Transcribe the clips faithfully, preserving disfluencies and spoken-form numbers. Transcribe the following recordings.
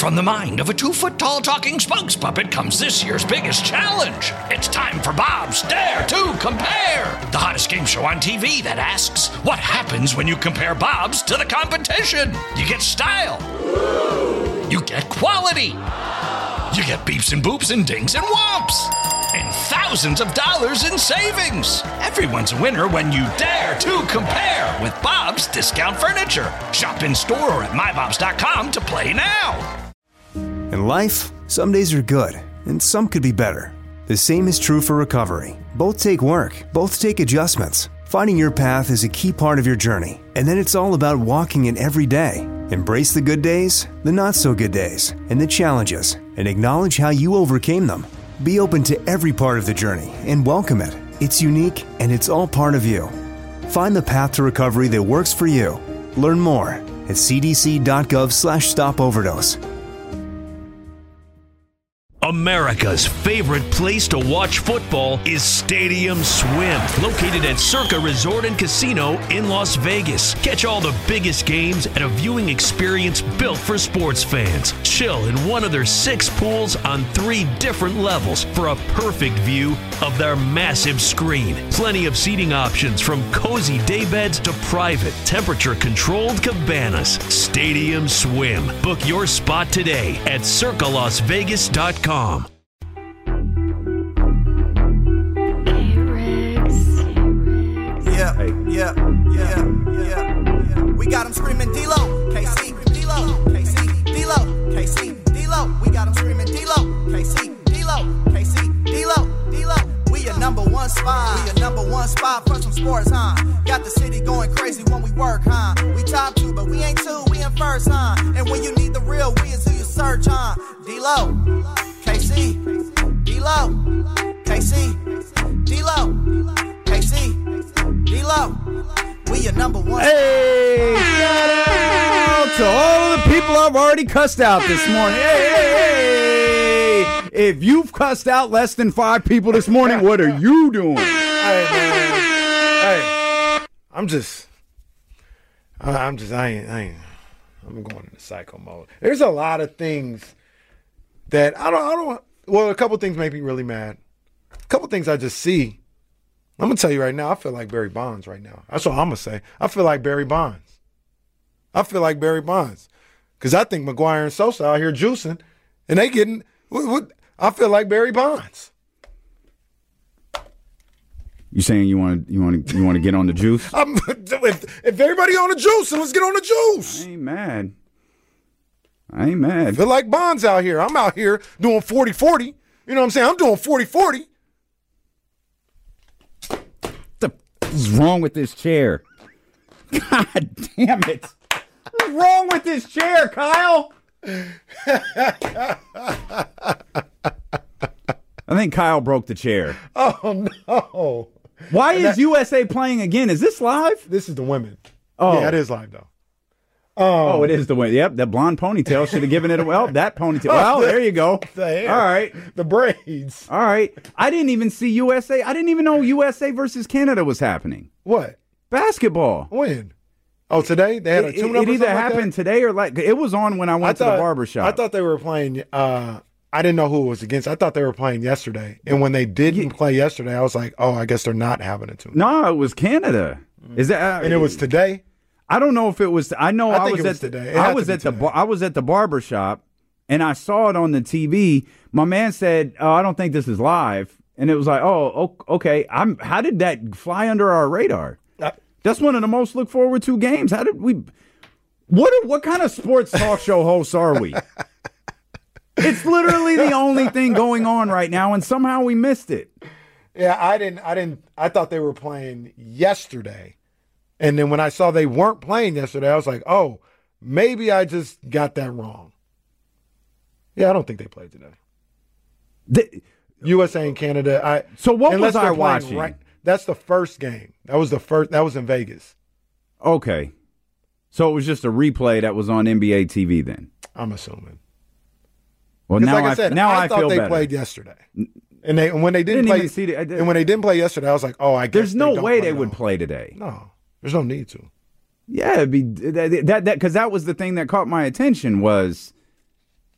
From the mind of a two-foot-tall talking spokes puppet comes this year's biggest challenge. It's time for Bob's Dare to Compare, the hottest game show on T V that asks, what happens when you compare Bob's to the competition? You get style. You get quality. You get beeps and boops and dings and whomps. And thousands of dollars in savings. Everyone's a winner when you dare to compare with Bob's Discount Furniture. Shop in store or at my bobs dot com to play now. In life, some days are good, and some could be better. The same is true for recovery. Both take work, both take adjustments. Finding your path is a key part of your journey, and then it's all about walking it every day. Embrace the good days, the not-so-good days, and the challenges, and acknowledge how you overcame them. Be open to every part of the journey and welcome it. It's unique, and it's all part of you. Find the path to recovery that works for you. Learn more at c d c dot gov slash stop overdose. America's favorite place to watch football is Stadium Swim, located at Circa Resort and Casino in Las Vegas. Catch all the biggest games at a viewing experience built for sports fans. Chill in one of their six pools on three different levels for a perfect view of their massive screen. Plenty of seating options from cozy daybeds to private, temperature-controlled cabanas. Stadium Swim. Book your spot today at circa las vegas dot com. Yeah, yeah, yeah, yeah. We got them screaming D-Lo, K C, D-Lo, K C, D-Lo, K C, D-Lo. We got them screaming D-Lo, K C, D-Lo, K C, D-Lo, D-Lo. We a number one spot, we a number one spot for some sports, huh? Got the city going crazy when we work, huh? We top two, but we ain't two, we in first, huh? And when you need the real, we is who you search, huh? D-Lo, K C, D-Lo, K C, D-Lo, K C, D-Lo. We your number one. Hey, shout out to all of the people I've already cussed out this morning. Hey, hey, hey. If you've cussed out less than five people this morning, what are you doing? Hey, man. Hey, I'm just, I'm just, I ain't, I ain't, I'm going into psycho mode. There's a lot of things that I don't, I don't, well, a couple things make me really mad. A couple things I just see. I'm going to tell you right now, I feel like Barry Bonds right now. That's what I'm going to say. I feel like Barry Bonds. I feel like Barry Bonds. Because I think McGuire and Sosa out here juicing, and they getting, what, what, I feel like Barry Bonds. You saying you want to you want to you want to get on the juice? I'm, if, if everybody on the juice, then let's get on the juice. I ain't mad. I ain't mad. I feel like Bonds out here. I'm out here doing forty forty. You know what I'm saying? I'm doing forty forty. What's wrong with this chair? God damn it. What's wrong with this chair, Kyle? I think Kyle broke the chair. Oh, no. Why And is that- U S A playing again? Is this live? This is the women. Oh. Yeah, it is live, though. Oh, it is the way. Yep, that blonde ponytail should have given it a well. That ponytail. Well, there you go. The hair. All right. The braids. All right. I didn't even see U S A. I didn't even know U S A versus Canada was happening. What? Basketball. When? Oh, today? They had a It, tune-up it or either something like happened that? today or like it was on when I went I thought, to the barber shop. I thought they were playing. Uh, I didn't know who it was against. I thought they were playing yesterday. And when they didn't play yesterday, I was like, oh, I guess they're not having a tune. No, it was Canada. Is that? Uh, And it was today? I don't know if it was. I know I I, think was it was at. today. It The, I had to was be at the. today. bar- I was at the barber shop, and I saw it on the T V. My man said, "Oh, I don't think this is live," and it was like, "Oh, o- okay." I'm. How did that fly under our radar? Uh, That's one of the most look forward to games. How did we? What? are- What kind of sports talk show hosts are we? It's literally the only thing going on right now, and somehow we missed it. Yeah, I didn't. I didn't. I thought they were playing yesterday, and then when I saw they weren't playing yesterday, I was like, "Oh, maybe I just got that wrong." Yeah, I don't think they played today. The- U S A and Canada. I So what unless was I they're playing watching? Right, that's the first game. That was the first. That was in Vegas. Okay, so it was just a replay that was on N B A T V then. I'm assuming. Well, 'Cause now like I, I, said, now I, I, thought feel they better. played yesterday, and they and when they didn't, Didn't play, even see the- I did- and when they didn't play yesterday, I was like, "Oh, I guess There's no don't way play they would at all. play today. No, there's no need to. Yeah, it'd be that that because that, was the thing that caught my attention was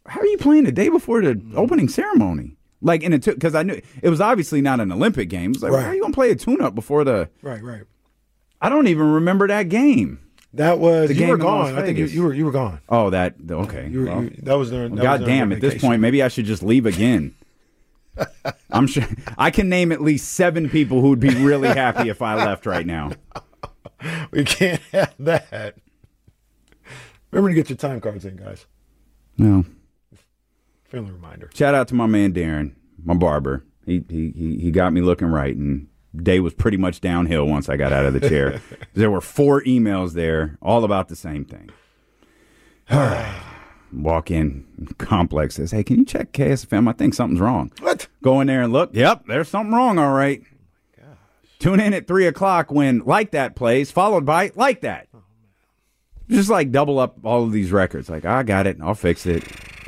how are you playing the day before the opening ceremony? Like, and it took, because I knew it was obviously not an Olympic game. It was like, Right. how are you going to play a tune-up before the. Right, right. I don't even remember that game. That was, The you game were in Las gone. I think you, Vegas. you were you were gone. Oh, that, okay. You were, well, you, that was during. That God was during damn, your at this vacation. point, maybe I should just leave again. I'm sure I can name at least seven people who would be really happy if I left right now. We can't have that. Remember to get your time cards in, guys. No. Friendly reminder. Shout out to my man Darren, my barber. He he he he got me looking right, and day was pretty much downhill once I got out of the chair. There were four emails there, all about the same thing. All right. Walk in, Complex says, hey, can you check K S F M? I think something's wrong. What? Go in there and look. Yep, there's something wrong, all right. Oh my gosh. Tune in at three o'clock when Like That plays, followed by Like That. Oh, just like double up all of these records. Like, I got it. I'll fix it.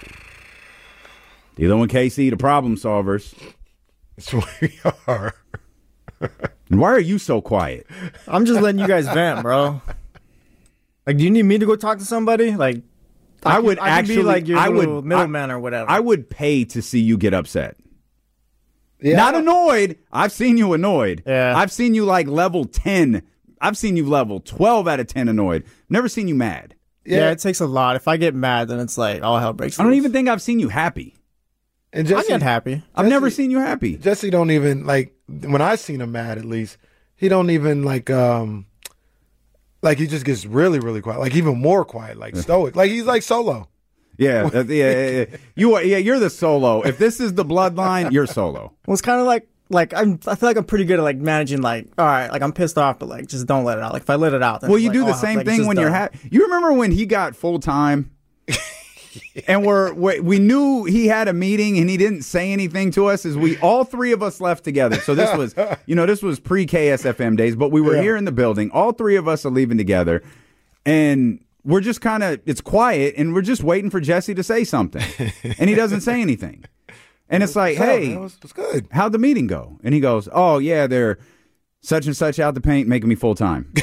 D'Lo and K C, the problem solvers. That's what we are. And why are you so quiet? I'm just letting you guys vent, bro. Like, do you need me to go talk to somebody? Like, I, I would can, I can actually, be like your I little would middleman I, or whatever. I would pay to see you get upset. Yeah. Not annoyed. I've seen you annoyed. Yeah. I've seen you like level ten. I've seen you level twelve out of ten annoyed. Never seen you mad. yeah. Yeah. it takes a lot. If I get mad, then it's like all hell breaks I don't loose. even think I've seen you happy. And I Jesse, get happy. I've Jesse- never seen you happy. Jesse don't even like when I seen him mad. At least he don't even like um like he just gets really really quiet. Like even more quiet. Like stoic. Like he's like Solo. Yeah, uh, yeah, yeah, yeah. You are. Yeah, you're the Solo. If this is the bloodline, you're Solo. Well, it's kind of like like I'm. I feel like I'm pretty good at like managing. Like, all right, like I'm pissed off, but like just don't let it out. Like if I let it out, then Well, it's you like, do the oh, same like, it's thing just when you're done. happy. You remember when he got full time, and we're, we we knew he had a meeting and he didn't say anything to us. As we all three of us left together. So this was, you know, this was pre K S F M days, but we were Yeah. here in the building. All three of us are leaving together, and we're just kind of it's quiet, and we're just waiting for Jesse to say something, and he doesn't say anything. And it's like, So, hey, man, it was, it was good. how'd the meeting go? And he goes, oh, yeah, they're such and such out the paint, making me full time.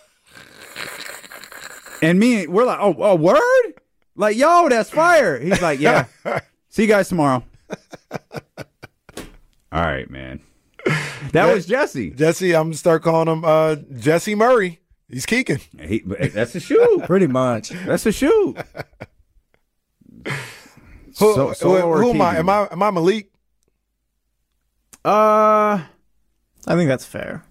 And me, we're like, oh, oh, word? Like, yo, that's fire. He's like, yeah. See you guys tomorrow. All right, man. That was Jesse. Jesse, I'm gonna start calling him uh, Jesse Murray. He's keeking. He, that's a shoe. Pretty much. That's a shoe. Who, So- who, Solo or who am I? Keegan? Am I? Am I Malik? Uh, I think that's fair.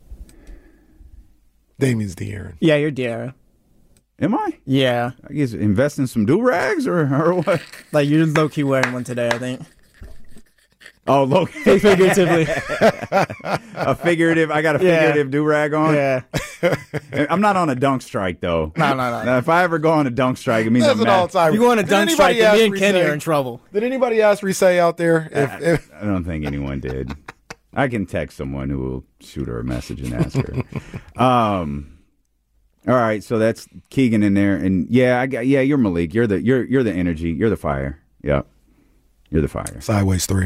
Damien's De'Aaron. Yeah, you're De'Aaron. am I? Yeah, I guess invest in some do-rags or, or what? like you're low key wearing one today. I think. Oh, look. Figuratively. A figurative. I got a Yeah. figurative do-rag on. Yeah. I'm not on a dunk strike, though. No, no, no. Now, if I ever go on a dunk strike, it means That's I'm an all mad. time. You go on a dunk strike, and me and Kenny are in trouble. Did anybody ask Risay out there? If, if, I don't think anyone did. I can text someone who will shoot her a message and ask her. um, all right, so that's Keegan in there, and yeah, I got yeah. You're Malik. You're the you're you're the energy. You're the fire. Yep, you're the fire. Sideways three.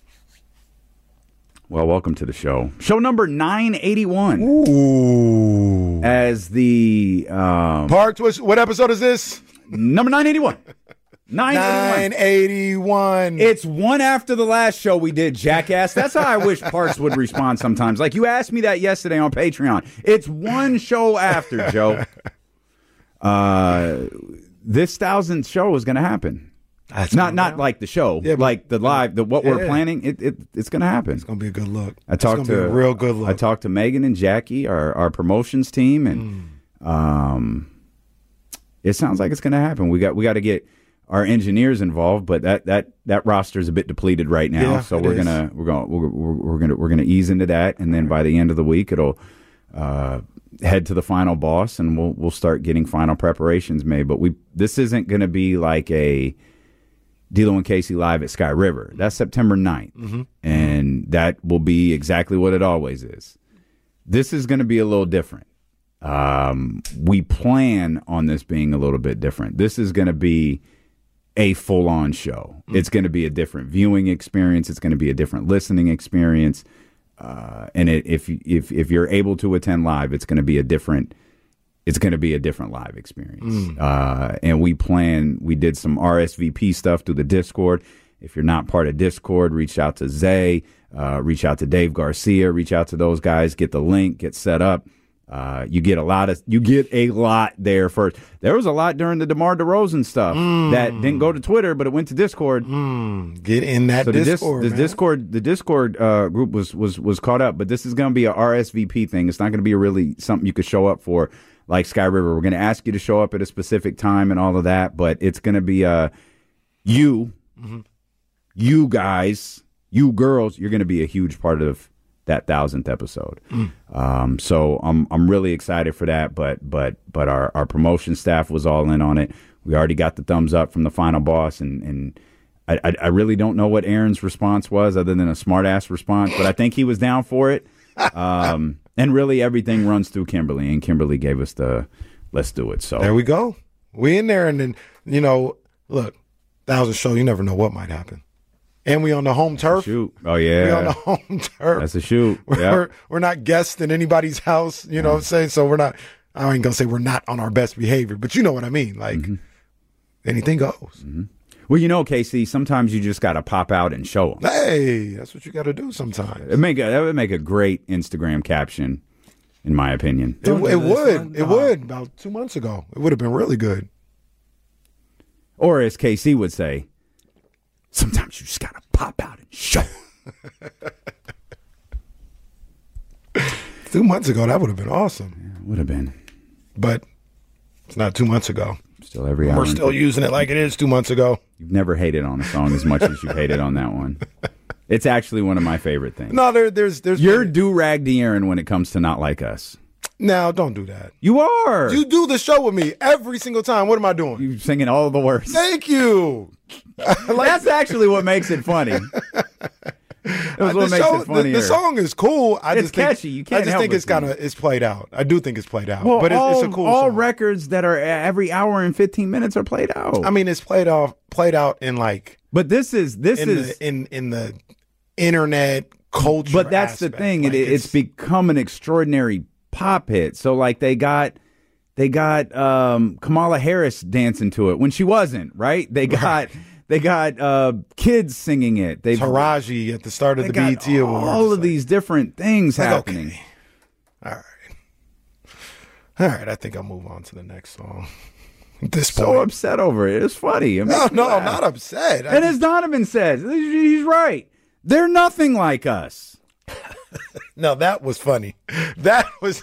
Well, welcome to the show. Show number nine eighty-one. Ooh. As the um, Parks, what, what episode is this? number nine eighty-one. nine eighty-one. nine eighty-one. It's one after the last show we did, jackass. That's how I wish Parks would respond sometimes. Like, you asked me that yesterday on Patreon. It's one show after, Joe. Uh, this thousandth show is going to happen. That's Not going not down. like the show, Yeah, but- like the live, the what we're Yeah. planning. It, it it's going to happen. It's gonna be a good look. I It's talked gonna be to a real good look. I talked to Megan and Jackie, our our promotions team, and Mm. um, it sounds like it's going to happen. We got we got to get our engineers involved, but that that that roster is a bit depleted right now. Yeah, so it we're is. gonna we're gonna we're, we're, we're gonna we're gonna ease into that, and then by the end of the week, it'll uh, head to the final boss, and we'll we'll start getting final preparations made. But we this isn't going to be like a D'Lo and Casey live at Sky River. That's September ninth. Mm-hmm. And that will be exactly what it always is. This is going to be a little different. Um, we plan on this being a little bit different. This is going to be a full-on show. Mm-hmm. It's going to be a different viewing experience. It's going to be a different listening experience. Uh, and it, if if if you're able to attend live, it's going to be a different it's going to be a different live experience. Mm. Uh, and we plan, we did some R S V P stuff through the Discord. If you're not part of Discord, reach out to Zay, uh, reach out to Dave Garcia, reach out to those guys, get the link, get set up. Uh, you get a lot of, you get a lot there first. There was a lot during the DeMar DeRozan stuff mm. that didn't go to Twitter, but it went to Discord. Mm. Get in that so Discord. The, dis, the Discord, the Discord uh, group was was was caught up, but this is going to be a R S V P thing. It's not going to be a really something you could show up for like Sky River. We're going to ask you to show up at a specific time and all of that, but it's going to be uh, you, mm-hmm. you guys, you girls. You're going to be a huge part of that thousandth episode. Mm. Um, so I'm I'm really excited for that. But but but our, our promotion staff was all in on it. We already got the thumbs up from the final boss, and and I I, I really don't know what Aaron's response was other than a smart ass response, but I think he was down for it. Um, and really everything runs through Kimberly, and Kimberly gave us the let's do it. So there we go. We in there, and then you know, look, that was a show. You never know what might happen. And we on the home turf. Shoot. Oh, yeah. We on the home turf. That's a shoot. We're, yep. we're, we're not guests in anybody's house, you know mm. what I'm saying? So we're not, I ain't going to say we're not on our best behavior, but you know what I mean. Like, mm-hmm. anything goes. Mm-hmm. Well, you know, K C, sometimes you just got to pop out and show them. Hey, that's what you got to do sometimes. It make a, that would make a great Instagram caption, in my opinion. It, it would. It would. About two months ago. It would have been really good. Or as K C would say, sometimes you just got to pop out and show. Two months ago, that would have been awesome. Yeah, would have been. But it's not two months ago. Still every hour. We're still using it like it is two months ago. You've never hated on a song as much as you've hated on that one. It's actually one of my favorite things. No, there, there's, there's. You're do-rag De'Aaron when it comes to Not Like Us. Now, don't do that. You are. You do the show with me every single time. What am I doing? You're singing all the words. Thank you. Like, that's actually what makes it funny. It was what the makes show, it funnier. The, the song is cool. I it's just think, catchy. You can't I just help think it's kind of it's played out. I do think it's played out. Well, but it's, all, it's a cool all song. records that are every hour and fifteen minutes are played out. I mean, it's played off, played out in like. But this is this in is the, in in the internet culture. But that's aspect. the thing. Like it, it's, it's become an extraordinary pop hit. So like they got they got um, Kamala Harris dancing to it when she wasn't, right? They got right. they got uh, kids singing it. They Taraji at the start of the B E T Awards. All of like, these different things like, happening. Okay. All right. All right, I think I'll move on to the next song. At this so point. upset over it. It's funny. It no, no, I'm not upset. I and just... as Donovan says, he's right. They're nothing like us. No, that was funny. That was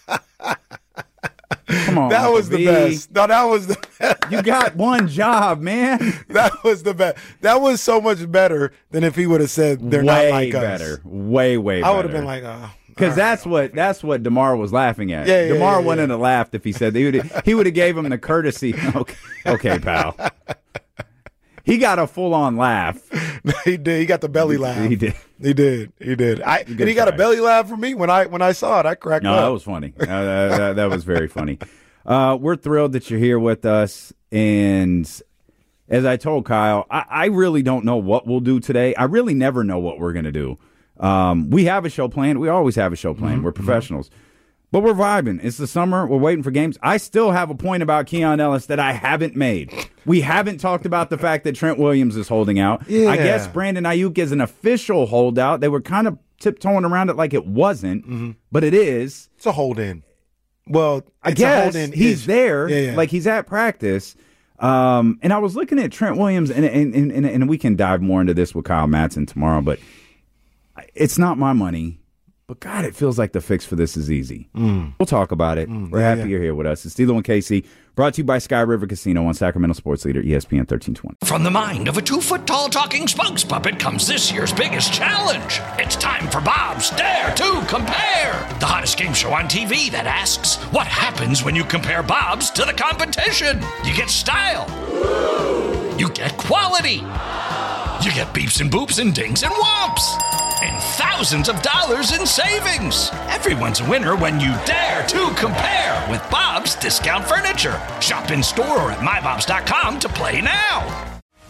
Come on. That was B. the best. No, that was the best. You got one job, man. That was the best. That was so much better than if he would have said they're way not like better. us. Way, way better. I would have been like, oh. Because that's right, what okay. that's what DeMar was laughing at. Yeah, yeah, DeMar yeah, wouldn't yeah. have laughed if he said he would he would have gave him the courtesy. Okay, okay, pal. He got a full on laugh. He did. He got the belly laugh. He did. He did. He did. I and he got a belly laugh from me when I when I saw it. I cracked no, up. No, that was funny. Uh, that, that, that was very funny. Uh, we're thrilled that you're here with us. And as I told Kyle, I, I really don't know what we'll do today. I really never know what we're going to do. Um, we have a show planned. We always have a show planned. Mm-hmm. We're professionals. But we're vibing. It's the summer. We're waiting for games. I still have a point about Keon Ellis that I haven't made. We haven't talked about the fact that Trent Williams is holding out. Yeah. I guess Brandon Ayuk is an official holdout. They were kind of tiptoeing around it like it wasn't, mm-hmm. but it is. It's a hold-in. Well, I guess hold-in he's ish. there. Yeah, yeah. Like he's at practice. Um, and I was looking at Trent Williams, and, and, and, and we can dive more into this with Kyle Madsen tomorrow, but it's not my money. But, God, it feels like the fix for this is easy. Mm. We'll talk about it. Mm, We're yeah, happy yeah. you're here with us. It's D'Lo and K C, brought to you by Sky River Casino on Sacramento Sports Leader, E S P N thirteen twenty. From the mind of a two-foot-tall talking spokes puppet comes this year's biggest challenge. It's time for Bob's Dare to Compare, the hottest game show on T V that asks, what happens when you compare Bob's to the competition? You get style. You get quality. You get beeps and boops and dings and whomps. And thousands of dollars in savings. Everyone's a winner when you dare to compare with Bob's Discount Furniture. Shop in store or at my bobs dot com to play now.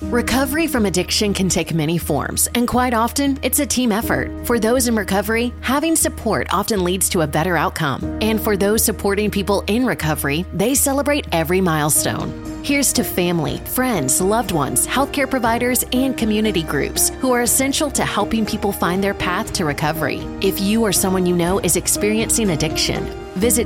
Recovery from addiction can take many forms, and quite often, it's a team effort. For those in recovery, having support often leads to a better outcome. And for those supporting people in recovery, they celebrate every milestone. Here's to family, friends, loved ones, healthcare providers, and community groups who are essential to helping people find their path to recovery. If you or someone you know is experiencing addiction, visit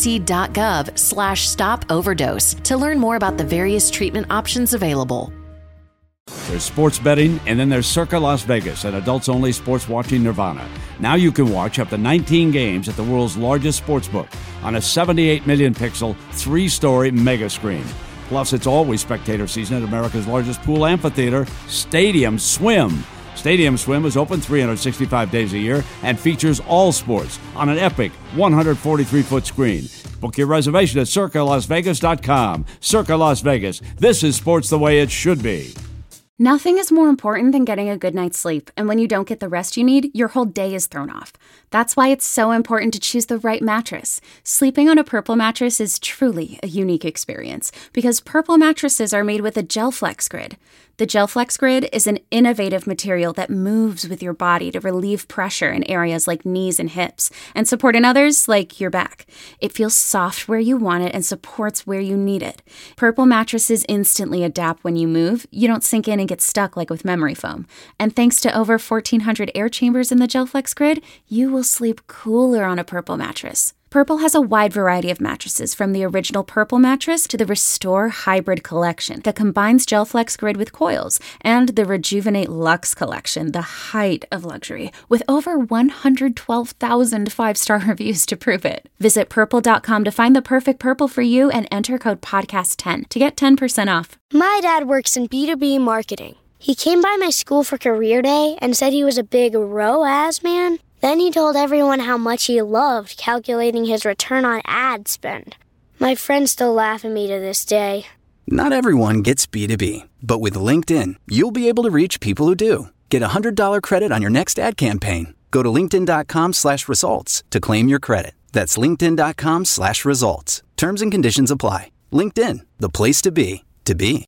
cdc.gov slash stop overdose to learn more about the various treatment options available. There's sports betting, and then there's Circa Las Vegas, an adults-only sports-watching nirvana. Now you can watch up to nineteen games at the world's largest sportsbook on a seventy-eight million pixel, three-story mega screen. Plus, it's always spectator season at America's largest pool amphitheater, Stadium Swim. Stadium Swim is open three hundred sixty-five days a year and features all sports on an epic one hundred forty-three foot screen. Book your reservation at circa las vegas dot com. Circa Las Vegas. This is sports the way it should be. Nothing is more important than getting a good night's sleep, and when you don't get the rest you need, your whole day is thrown off. That's why it's so important to choose the right mattress. Sleeping on a Purple mattress is truly a unique experience, because Purple mattresses are made with a GelFlex Grid. The GelFlex Grid is an innovative material that moves with your body to relieve pressure in areas like knees and hips, and support in others like your back. It feels soft where you want it and supports where you need it. Purple mattresses instantly adapt when you move. You don't sink in and get stuck like with memory foam. And thanks to over fourteen hundred air chambers in the GelFlex Grid, you will sleep cooler on a Purple mattress. Purple has a wide variety of mattresses, from the original Purple mattress to the Restore Hybrid collection that combines GelFlex Grid with coils, and the Rejuvenate Luxe collection, the height of luxury, with over one hundred twelve thousand five-star reviews to prove it. Visit purple dot com to find the perfect Purple for you and enter code podcast ten to get ten percent off. My dad works in B two B marketing. He came by my school for career day and said he was a big R O A S man. Then he told everyone how much he loved calculating his return on ad spend. My friends still laugh at me to this day. Not everyone gets B two B, but with LinkedIn, you'll be able to reach people who do. Get a one hundred dollars credit on your next ad campaign. Go to linkedin.com slash results to claim your credit. That's linkedin.com slash results. Terms and conditions apply. LinkedIn, the place to be, to be.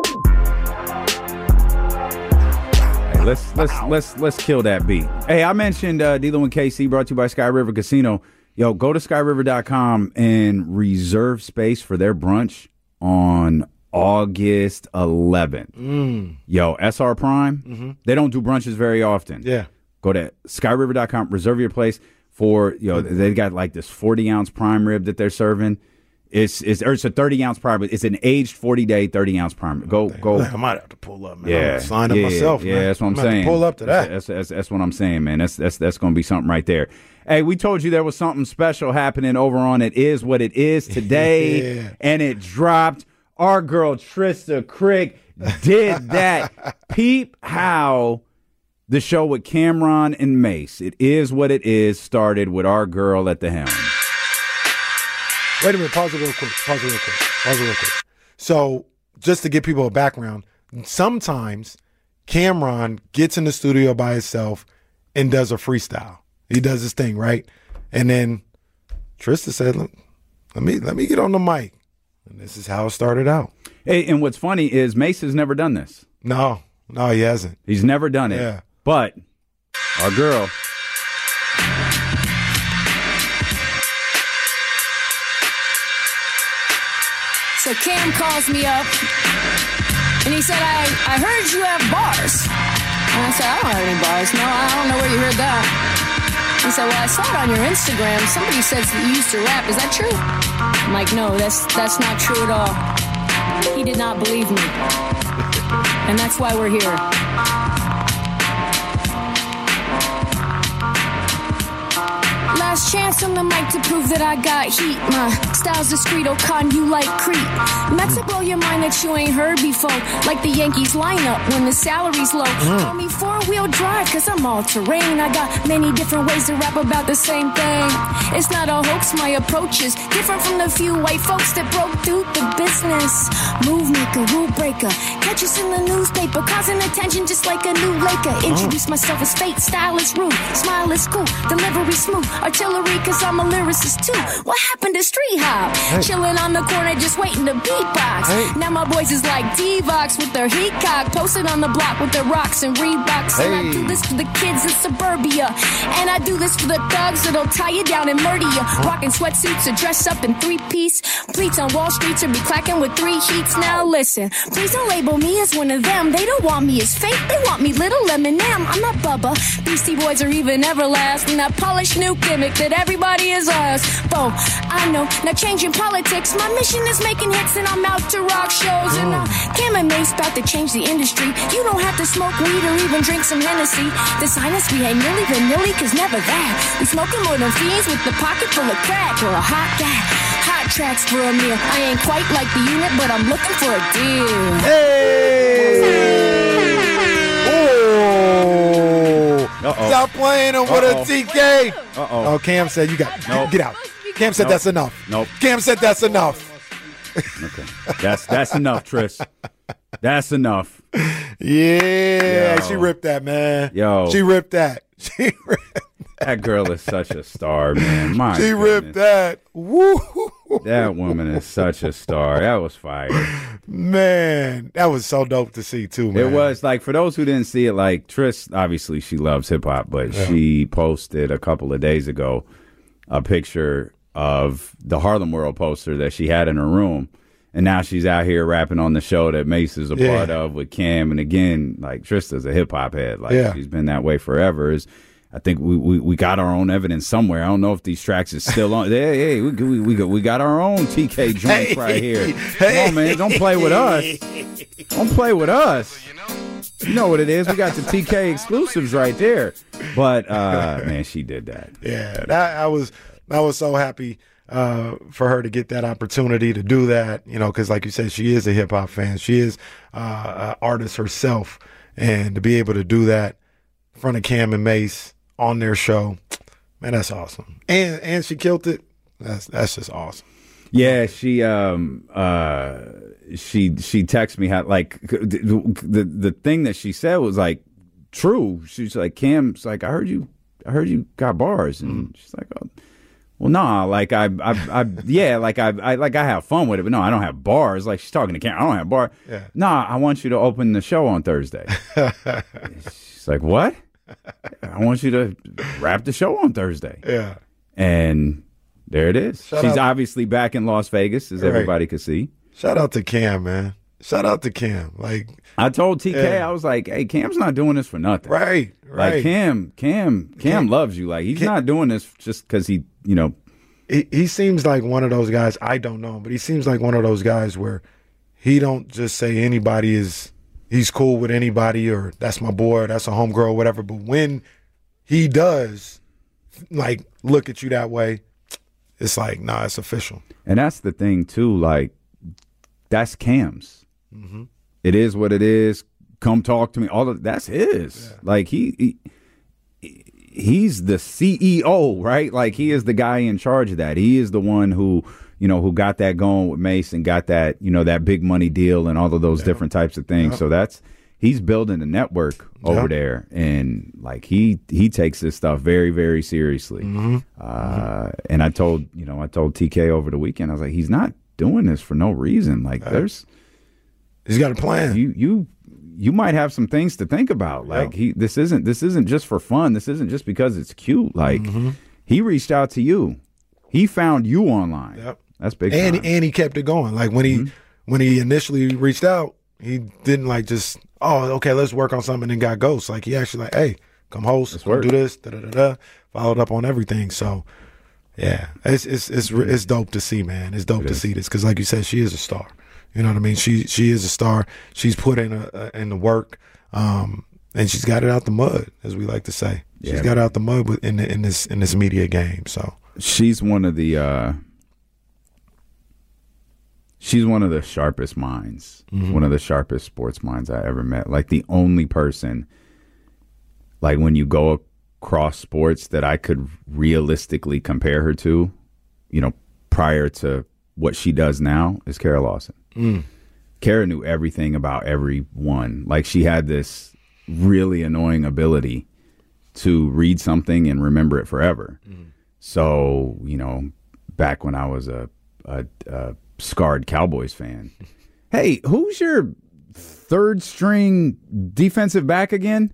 Let's let's let's let's kill that beat. Hey, I mentioned uh, D-Lo and K C, brought to you by Sky River Casino. Yo, go to sky river dot com and reserve space for their brunch on August eleventh. Mm. Yo, S R Prime, Mm-hmm. they don't do brunches very often. Yeah. Go to sky river dot com, reserve your place for, you know, they got like this forty ounce prime rib that they're serving. It's it's, or it's a thirty ounce prime. It's an aged forty day thirty ounce prime. Go go. I might have to pull up, man. Yeah, I'm sign up yeah, myself. Yeah, man. that's what I'm, I'm saying. Pull up to that. That's, that's, that's what I'm saying, man. That's that's that's going to be something right there. Hey, we told you there was something special happening over on It Is What It Is today, Yeah. and it dropped. Our girl Trista Crick did that. Peep how the show with Cameron and Mace, It Is What It Is, started with our girl at the helm. Wait a minute. Pause it real quick. Pause it real quick. Pause it real quick. So, just to give people a background, sometimes Cameron gets in the studio by himself and does a freestyle. He does his thing, right? And then Trista said, "Look, let me let me get on the mic." And this is how it started out. Hey, and what's funny is Mace has never done this. No, no, he hasn't. He's never done it. Yeah. But our girl. So Cam calls me up, and he said, I, I heard you have bars. And I said, I don't have any bars. No, I don't know where you heard that. He said, well, I saw it on your Instagram. Somebody says that you used to rap. Is that true? I'm like, no, that's that's not true at all. He did not believe me. And that's why we're here. Last chance on the mic to prove that I got heat. My style's discreet, con you like Crete. Not to blow your mind that you ain't heard before. Like the Yankees lineup when the salary's low. Mm. Call me four-wheel drive, cause I'm all terrain. I got many different ways to rap about the same thing. It's not a hoax, my approach is different from the few white folks that broke through the business. Move maker, rule breaker. Catch us in the newspaper, causing attention just like a new Laker. Introduce myself as fate, style is rude, smile is cool, delivery smooth. artillery, cause I'm a lyricist too. What happened to street hop? Hey. Chilling on the corner, just waiting to beatbox. Hey. Now my boys is like D-Vox with their heat cock, posted on the block with their rocks and Reeboks. Hey. And I do this for the kids in suburbia, and I do this for the thugs that'll tie you down and murder you. Rocking sweatsuits or dress up in three-piece, pleats on Wall Street or be clacking with three heats. Now listen, please don't label me as one of them. They don't want me as fake, they want me little Eminem. I'm not Bubba, Beastie Boys, or even Everlast, and that polished new gimmick that everybody is us. Bo, I know, now changing politics, my mission is making hits and I'm out to rock shows. And uh, Cam and Mace about to change the industry. You don't have to smoke weed or even drink some Hennessy. The sinus we ain't nearly vanilla, cause never that. We smoking more than fiends with the pocket full of crack or a hot gat. Hot tracks for a meal. I ain't quite like the unit, but I'm looking for a deal. Hey! Oh! Uh-oh. Stop playing him with Uh-oh. a T K. Uh-oh. Oh, Cam said you got nope. Get out. Cam said nope. that's enough. Nope. Cam said that's enough. Okay. That's that's enough, Tris. That's enough. Yeah, Yo. she ripped that, man. Yo. She ripped that. She ripped that. That girl is such a star, man. My she goodness. ripped that. Woo. That woman is such a star. That was fire. Man, that was so dope to see, too, man. It was. Like, for those who didn't see it, like, Tris, obviously, she loves hip-hop, but yeah. she posted a couple of days ago a picture of the Harlem World poster that she had in her room. And now she's out here rapping on the show that Mace is a yeah. part of with Cam. And again, like, Trista's a hip-hop head. Like, yeah. she's been that way forever. Is I think we, we, we got our own evidence somewhere. I don't know if these tracks is still on. Hey, hey, we we we got, we got our own T K joints right here. Come on, man, don't play with us. Don't play with us. You know what it is. We got the T K exclusives right there. But uh, man, she did that. Yeah, that I was I was so happy uh, for her to get that opportunity to do that. You know, because like you said, she is a hip hop fan. She is uh, an artist herself, and to be able to do that in front of Cam and Mace on their show, man, that's awesome. And and she killed it. That's that's just awesome. Yeah, she um uh she she texted me how like the the, the thing that she said was like true. She's like, Cam's like, I heard you I heard you got bars, and mm. she's like, oh, well, nah, like I I I yeah, like I I like I have fun with it, but no, I don't have bars. Like she's talking to Cam, I don't have bars. Yeah. Nah, I want you to open the show on Thursday. She's like, what? I want you to wrap the show on Thursday. Yeah. And there it is. Shout She's out. obviously back in Las Vegas, as right. everybody could see. Shout out to Cam, man. Shout out to Cam. Like I told T K, yeah. I was like, hey, Cam's not doing this for nothing. Right, right. Like Cam, Cam, Cam, Cam loves you. Like he's Cam, not doing this just because he, you know. He, he seems like one of those guys, I don't know, but he seems like one of those guys where he don't just say anybody is, he's cool with anybody or that's my boy, or that's a homegirl, whatever. But when he does, like, look at you that way, it's like, nah, it's official. And that's the thing, too. Like, that's Cam's. Mm-hmm. It is what it is. Come talk to me. All of that's his. Yeah. Like, he, he he's the C E O, right? Like, he is the guy in charge of that. He is the one who, you know, who got that going with Mace and got that, you know, that big money deal and all of those yeah. different types of things. Yeah. So that's, he's building a network over yeah. there, and like he he takes this stuff very, very seriously. Mm-hmm. Uh, mm-hmm. And I told you know I told T K over the weekend, I was like, he's not doing this for no reason. Like yeah. there's, he's got a plan. You you you might have some things to think about. Like yeah. he this isn't this isn't just for fun. This isn't just because it's cute. Like mm-hmm. he reached out to you. He found you online. Yep. That's big. And time. and he kept it going. Like when he mm-hmm. when he initially reached out, he didn't like just, oh, okay, let's work on something and got ghosts. Like he actually like, hey, come host, let's come do this, da da da da. Followed up on everything. So yeah, it's it's it's it's dope to see, man. It's dope it to is. see this because, like you said, she is a star. You know what I mean? She she is a star. She's put in a, a, in the work, um, and she's got it out the mud, as we like to say. She's yeah, got it out the mud with, in the, in this in this media game. So she's one of the. Uh... She's one of the sharpest minds, mm-hmm. one of the sharpest sports minds I ever met. Like the only person, like when you go across sports that I could realistically compare her to, you know, prior to what she does now is Kara Lawson. Mm. Kara knew everything about everyone. Like she had this really annoying ability to read something and remember it forever. Mm. So, you know, back when I was a, a, a scarred Cowboys fan, hey, who's your third string defensive back again?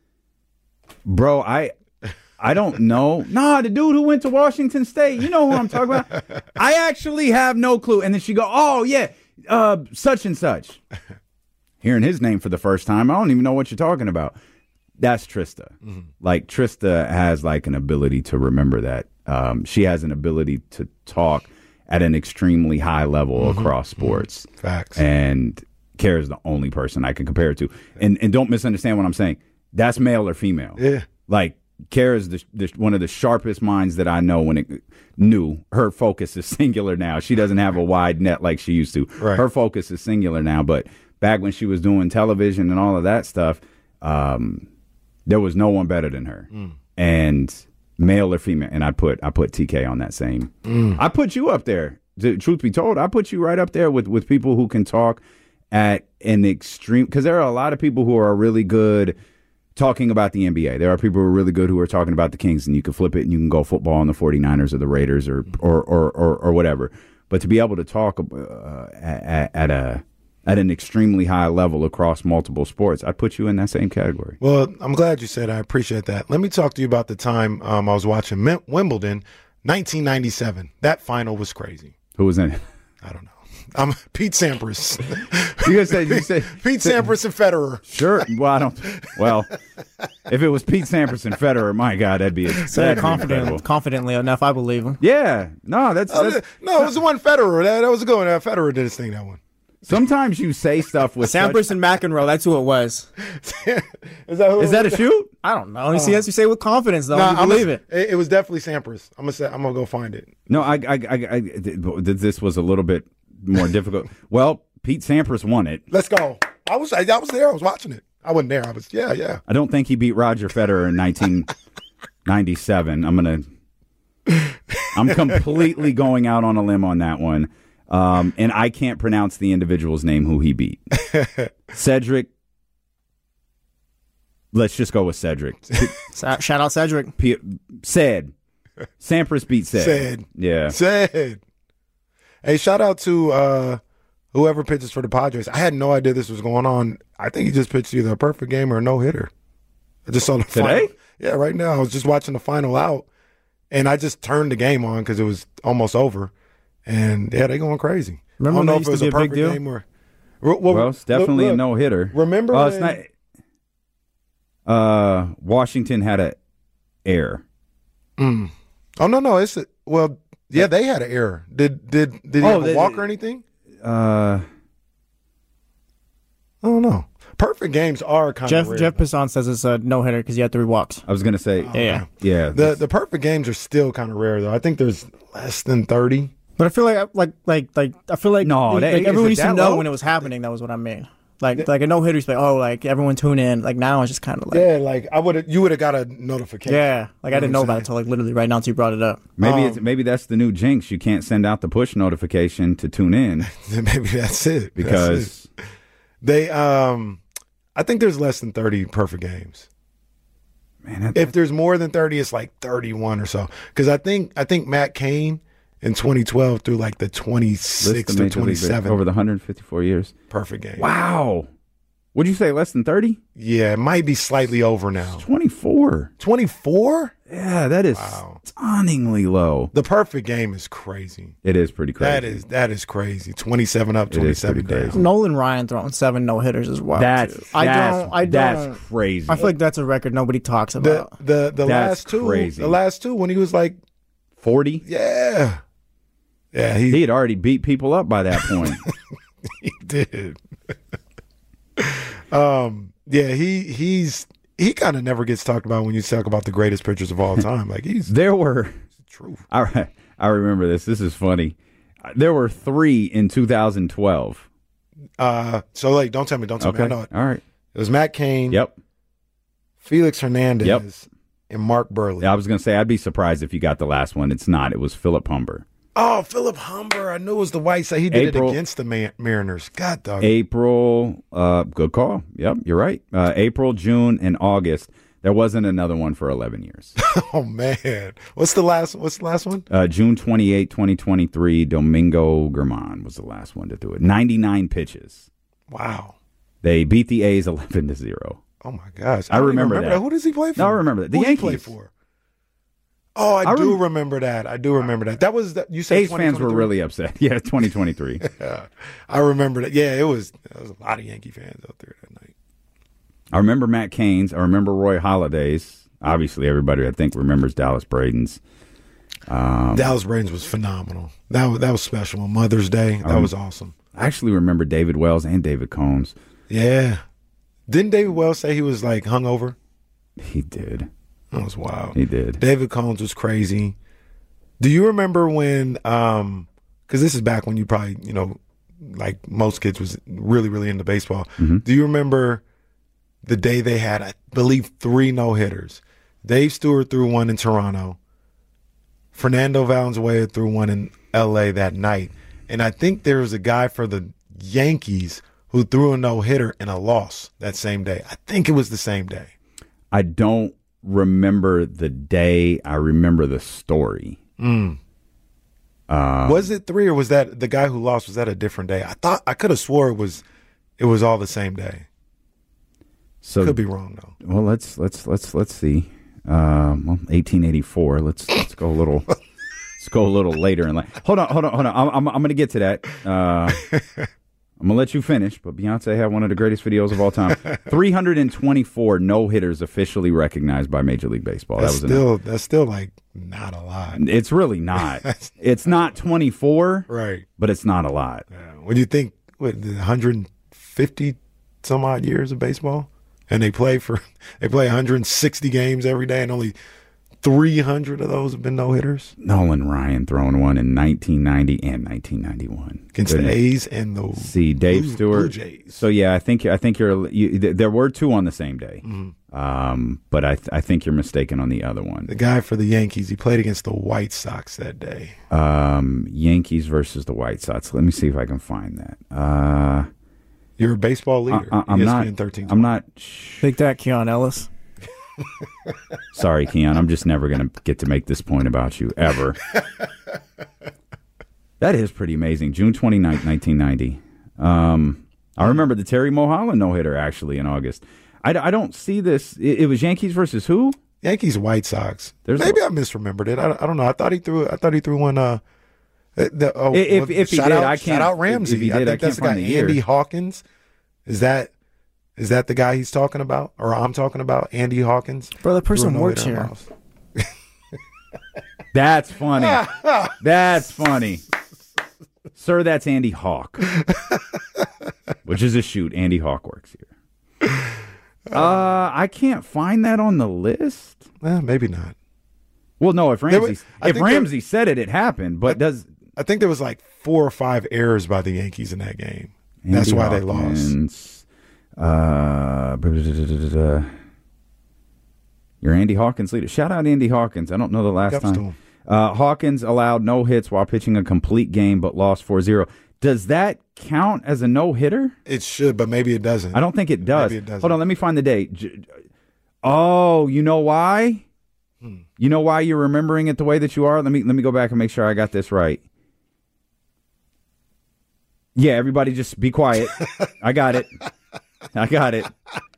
Bro, I I don't know. Nah, the dude who went to Washington State. You know who I'm talking about. I actually have no clue. And then she go, oh, yeah, uh, such and such. Hearing his name for the first time, I don't even know what you're talking about. That's Trista. Mm-hmm. Like, Trista has, like, an ability to remember that. Um, she has an ability to talk at an extremely high level mm-hmm. across sports. Mm-hmm. Facts. And Kara is the only person I can compare it to. And, and don't misunderstand what I'm saying. That's male or female. Yeah. Like, Kara's the, the, one of the sharpest minds that I know when it knew. Her focus is singular now. She doesn't have a wide net like she used to. Right. Her focus is singular now. But back when she was doing television and all of that stuff, um, there was no one better than her. Mm. And male or female. And I put I put T K on that same. Mm. I put you up there. Truth be told, I put you right up there with, with people who can talk at an extreme. Because there are a lot of people who are really good talking about the N B A. There are people who are really good who are talking about the Kings, and you can flip it and you can go football on the 49ers or the Raiders or or or, or, or whatever. But to be able to talk uh, at, at a at an extremely high level across multiple sports, I put you in that same category. Well, I'm glad you said. I appreciate that. Let me talk to you about the time um, I was watching M- Wimbledon, nineteen ninety-seven. That final was crazy. Who was in it? I don't know. I'm Pete Sampras. You guys said you said Pete Sampras and Federer. Sure. Well, I don't. Well, if it was Pete Sampras and Federer, my God, that'd be a, Say that'd it confident, confidently enough. I believe him. Yeah. No, that's, that's uh, no. It was the one Federer. That, that was a good one. Uh, Federer did his thing. That one. Sometimes you say stuff with Sampras such... and McEnroe. That's who it was. Is that who Is that a shoot? I don't know. You see, as you say with confidence, though. Nah, you believe a, it. it. It was definitely Sampras. I'm gonna say. I'm gonna go find it. No, I, I, I, I this was a little bit more difficult. Well, Pete Sampras won it. Let's go. I was. I, I was there. I was watching it. I wasn't there. I was. Yeah, yeah. I don't think he beat Roger Federer in nineteen ninety-seven. I'm gonna. I'm completely going out on a limb on that one. Um, and I can't pronounce the individual's name who he beat. Cedric. Let's just go with Cedric. Shout out Cedric. P- Ced. Sampras beat Ced. Ced. Yeah. Ced. Hey, shout out to uh, whoever pitches for the Padres. I had no idea this was going on. I think he just pitched either a perfect game or a no-hitter. I just saw the Today? final. Yeah, right now. I was just watching the final out, and I just turned the game on because it was almost over. And, yeah, they going crazy. Remember I don't know when if it was used a to be a big perfect deal? game or – well, well, it's definitely look, a no-hitter. Remember oh, when it's not, uh, Washington had a error. Mm. Oh, no, no. It's a, well, yeah, they had an error. Did did did he Oh, have a they- walk or anything? Uh, I don't know. Perfect games are kind Jeff of rare. Jeff Pisson says it's a no hitter because he had three walks. I was going to say, Yeah, yeah. yeah. The the perfect games are still kind of rare though. I think there's less than thirty. But I feel like like like like I feel like No, like, that- like is everyone it used to that know low? when it was happening. That was what I mean. Like like a no hitter, like oh like everyone tune in. Like now it's just kind of like Yeah, like I would you would have got a notification. yeah. Like I You didn't know know what about I'm it until like literally right now until you brought it up. Maybe Um, it's maybe that's the new jinx. You can't send out the push notification to tune in Maybe that's it. because That's it. they um I think there's less than thirty perfect games. man, that, If there's more than thirty, it's like thirty-one or so. Because I think I think Matt Cain in twenty twelve through like the list twenty-sixth the or Major League twenty-seventh over the one hundred fifty-four years. perfect game. Wow. Would you say less than thirty? Yeah, it might be slightly over now. twenty-four. twenty-four? Yeah, that is Wow. stunningly low. The perfect game is crazy. It is pretty crazy. That is that is crazy. twenty-seven up, It is twenty-seven pretty down. crazy. Nolan Ryan throwing seven no hitters as well. That's too. I that's, don't. I don't. that's crazy. I feel like that's a record nobody talks The about. the the That's last two crazy. the last two when he was like forty. yeah. Yeah, he, He had already beat people up by that point. he did. um yeah, he he's he kind of never gets talked about when you talk about the greatest pitchers of all time. Like he's There were true. I I remember this. This is funny. There were three in two thousand twelve. Uh so like don't tell me, don't tell Okay. me. I know it. All right. It was Matt Cain, Yep. Felix Hernandez, Yep. and Mark Burley. I was going to say, I'd be surprised if you got the last one. It's not. It was Philip Humber. Oh, Philip Humber. I knew it was the white side. He did April- it against the Man- Mariners. God dog. April, uh, good call. Yep, you're right. Uh, April, June, and August. There wasn't another one for eleven years. Oh man, what's the last? What's the last one? Uh, June twenty-eighth, twenty twenty-three. Domingo Germán was the last one to do it. ninety-nine pitches. Wow. They beat the A's eleven to zero. Oh my gosh, I, I remember, remember that. that. Who does he play for? No, I remember that. The Who Yankees. He play for? Oh, I, I do rem- remember that. I do remember that. That was the, you said. A's fans were really upset. Yeah, twenty twenty-three. Yeah, I remember that. Yeah, it was. There was a lot of Yankee fans out there that night. I remember Matt Cain's. I remember Roy Halladay's. Obviously, everybody I think remembers Dallas Braden's. Um, Dallas Braden's was phenomenal. That was that was special on Mother's Day. That um, was awesome. I actually remember David Wells and David Combs. Yeah, didn't David Wells say he was like hungover? He did. That was wild. He did. David Combs was crazy. Do you remember when, um, because this is back when you probably, you know, like most kids was really, really into baseball. Mm-hmm. Do you remember the day they had, I believe, three no-hitters? Dave Stewart threw one in Toronto. Fernando Valenzuela threw one in L A that night. And I think there was a guy for the Yankees who threw a no-hitter and a loss that same day. I think it was the same day. I don't remember the day. I remember the story. Mm. Um, was it three or was that the guy who lost? Was that a different day? I thought I could have swore it was. It was all the same day. So could be wrong though. Well, let's let's let's let's see. Um, well, eighteen eighty-four. Let's let's go a little. let's go a little later in life. Hold on, hold on, hold on. I'm I'm, I'm going to get to that. Uh, I'm going to let you finish, but Beyonce had one of the greatest videos of all time. three hundred twenty-four no-hitters officially recognized by Major League Baseball. That's that was still that's still like not a lot. It's really not. It's not twenty-four, right? But it's not a lot. Yeah. When you think what one hundred fifty some odd years of baseball, and they play for they play one hundred sixty games every day, and only three hundred of those have been no-hitters. Nolan Ryan throwing one in nineteen ninety and nineteen ninety-one against Goodness. the A's and the see Dave Blue, Stewart. Blue Jays. So yeah, I think I think you're. You, there were two on the same day, mm-hmm. um, but I th- I think you're mistaken on the other one. The guy for the Yankees, he played against the White Sox that day. Um, Yankees versus the White Sox. Let me see if I can find that. Uh, you're a baseball leader. I, I, I'm E S P not. N thirteen. I'm not. Take that, Keon Ellis. Sorry, Keon. I'm just never going to get to make this point about you, ever. That is pretty amazing. June twenty-ninth, nineteen ninety. Um, I remember the Terry Mulholland no-hitter, actually, in August. I, I don't see this. It, it was Yankees versus who? Yankees, White Sox. There's Maybe a, I misremembered it. I, I don't know. I thought he threw I thought he threw one. Uh, the, oh, if if he did, out, I can't. Shout out Ramsey. If he did, I think I that's can't the guy. find the Andy year. Hawkins. Is that is that the guy he's talking about, or I'm talking about? Andy Hawkins. Bro, the person works here. That's funny. That's funny. Sir, that's Andy Hawk. Which is a shoot. Andy Hawk works here. Uh, I can't find that on the list. Eh, maybe not. Well, no, if Ramsey was, if Ramsey there, said it, it happened. But I, does I think there was like four or five errors by the Yankees in that game. Andy That's why Hawkins, they lost. Uh, you're Andy Hawkins leader. Shout out Andy Hawkins. I don't know the last Yep, time. Uh, Hawkins allowed no hits while pitching a complete game, but lost four zero. Does that count as a no-hitter? It should, but maybe it doesn't. I don't think it does. Maybe it doesn't. Hold on, let me find the date. Oh, you know why? Hmm. You know why you're remembering it the way that you are? Let me let me go back and make sure I got this right. Yeah, everybody just be quiet. I got it. I got it.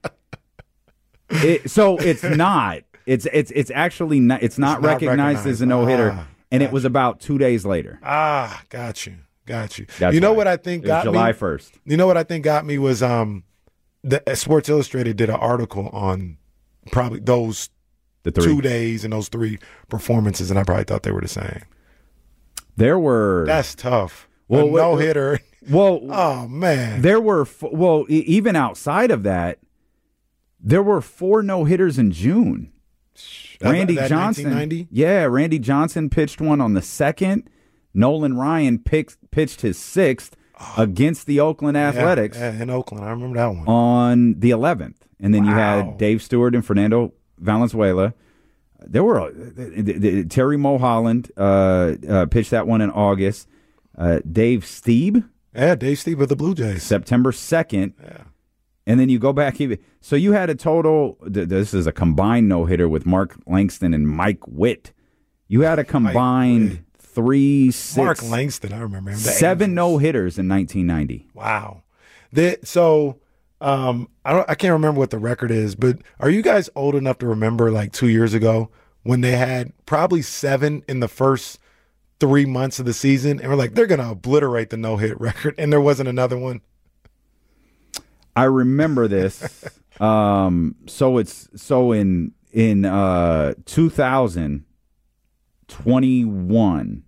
it. So it's not. It's it's it's actually not. It's not, It's not recognized, recognized. as a no-hitter, Ah, and it gotcha. was about two days later. Ah, got you, got you. That's you know why. what I think It was got July me? first. You know what I think got me was um, the uh, Sports Illustrated did an article on probably those The three. two days and those three performances, and I probably thought they were the same. There were. That's tough. Well, a no hitter. Well, oh man, there were. F- well, e- even outside of that, there were four no hitters in June. That- Randy that Johnson, nineteen ninety? yeah, Randy Johnson pitched one on the second. Nolan Ryan picked, pitched his sixth against the Oakland Athletics Yeah, yeah, in Oakland. I remember that one. on the eleventh, and then you Wow. had Dave Stewart and Fernando Valenzuela. There were uh, the, the, the, Terry Mulholland uh, uh, pitched that one in August. Uh, Dave Stieb, Yeah, Dave Steve of the Blue Jays. September second. Yeah. And then you go back even. So you had a total. This is a combined no hitter with Mark Langston and Mike Witt. You had a combined three, six. Mark Langston, I remember him. Seven no hitters in nineteen ninety. Wow. The, so um, I don't. I can't remember what the record is, but are you guys old enough to remember like two years ago when they had probably seven in the first three months of the season, and we're like, they're going to obliterate the no hit record, and there wasn't another one. I remember this. um, so it's so in in uh, two thousand twenty-one,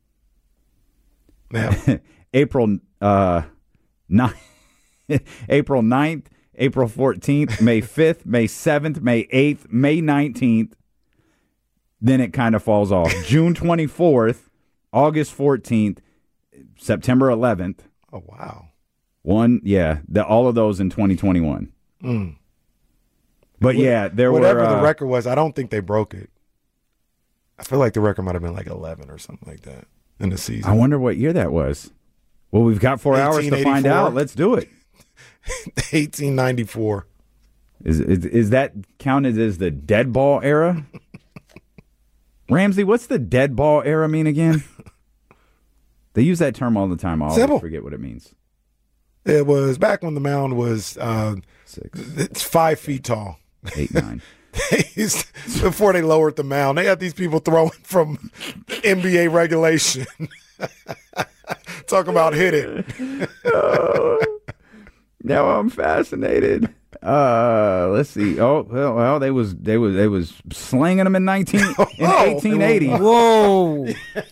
yeah. April uh, nine, April ninth, April fourteenth, May fifth, May seventh, May eighth, May nineteenth. Then it kind of falls off. June twenty-fourth, August fourteenth, September eleventh. Oh wow. One, yeah, the, all of those in twenty twenty-one. Mm. But yeah, there whatever were whatever uh, the record was. I don't think they broke it. I feel like the record might have been like eleven or something like that in the season. I wonder what year that was. Well, we've got four hours to find out. Let's do it. eighteen ninety-four. Is, is is that counted as the dead ball era? Ramsey, what's the dead ball era mean again? They use that term all the time. I always Simple. forget what it means. It was back when the mound was uh, Six. It's five feet tall. Eight, nine. Before they lowered the mound, they had these people throwing from N B A regulation. Talking about hit it. Oh, now I'm fascinated. Uh, let's see. Oh, well, well, they was they was they was slinging them in nineteen in eighteen eighty. Whoa.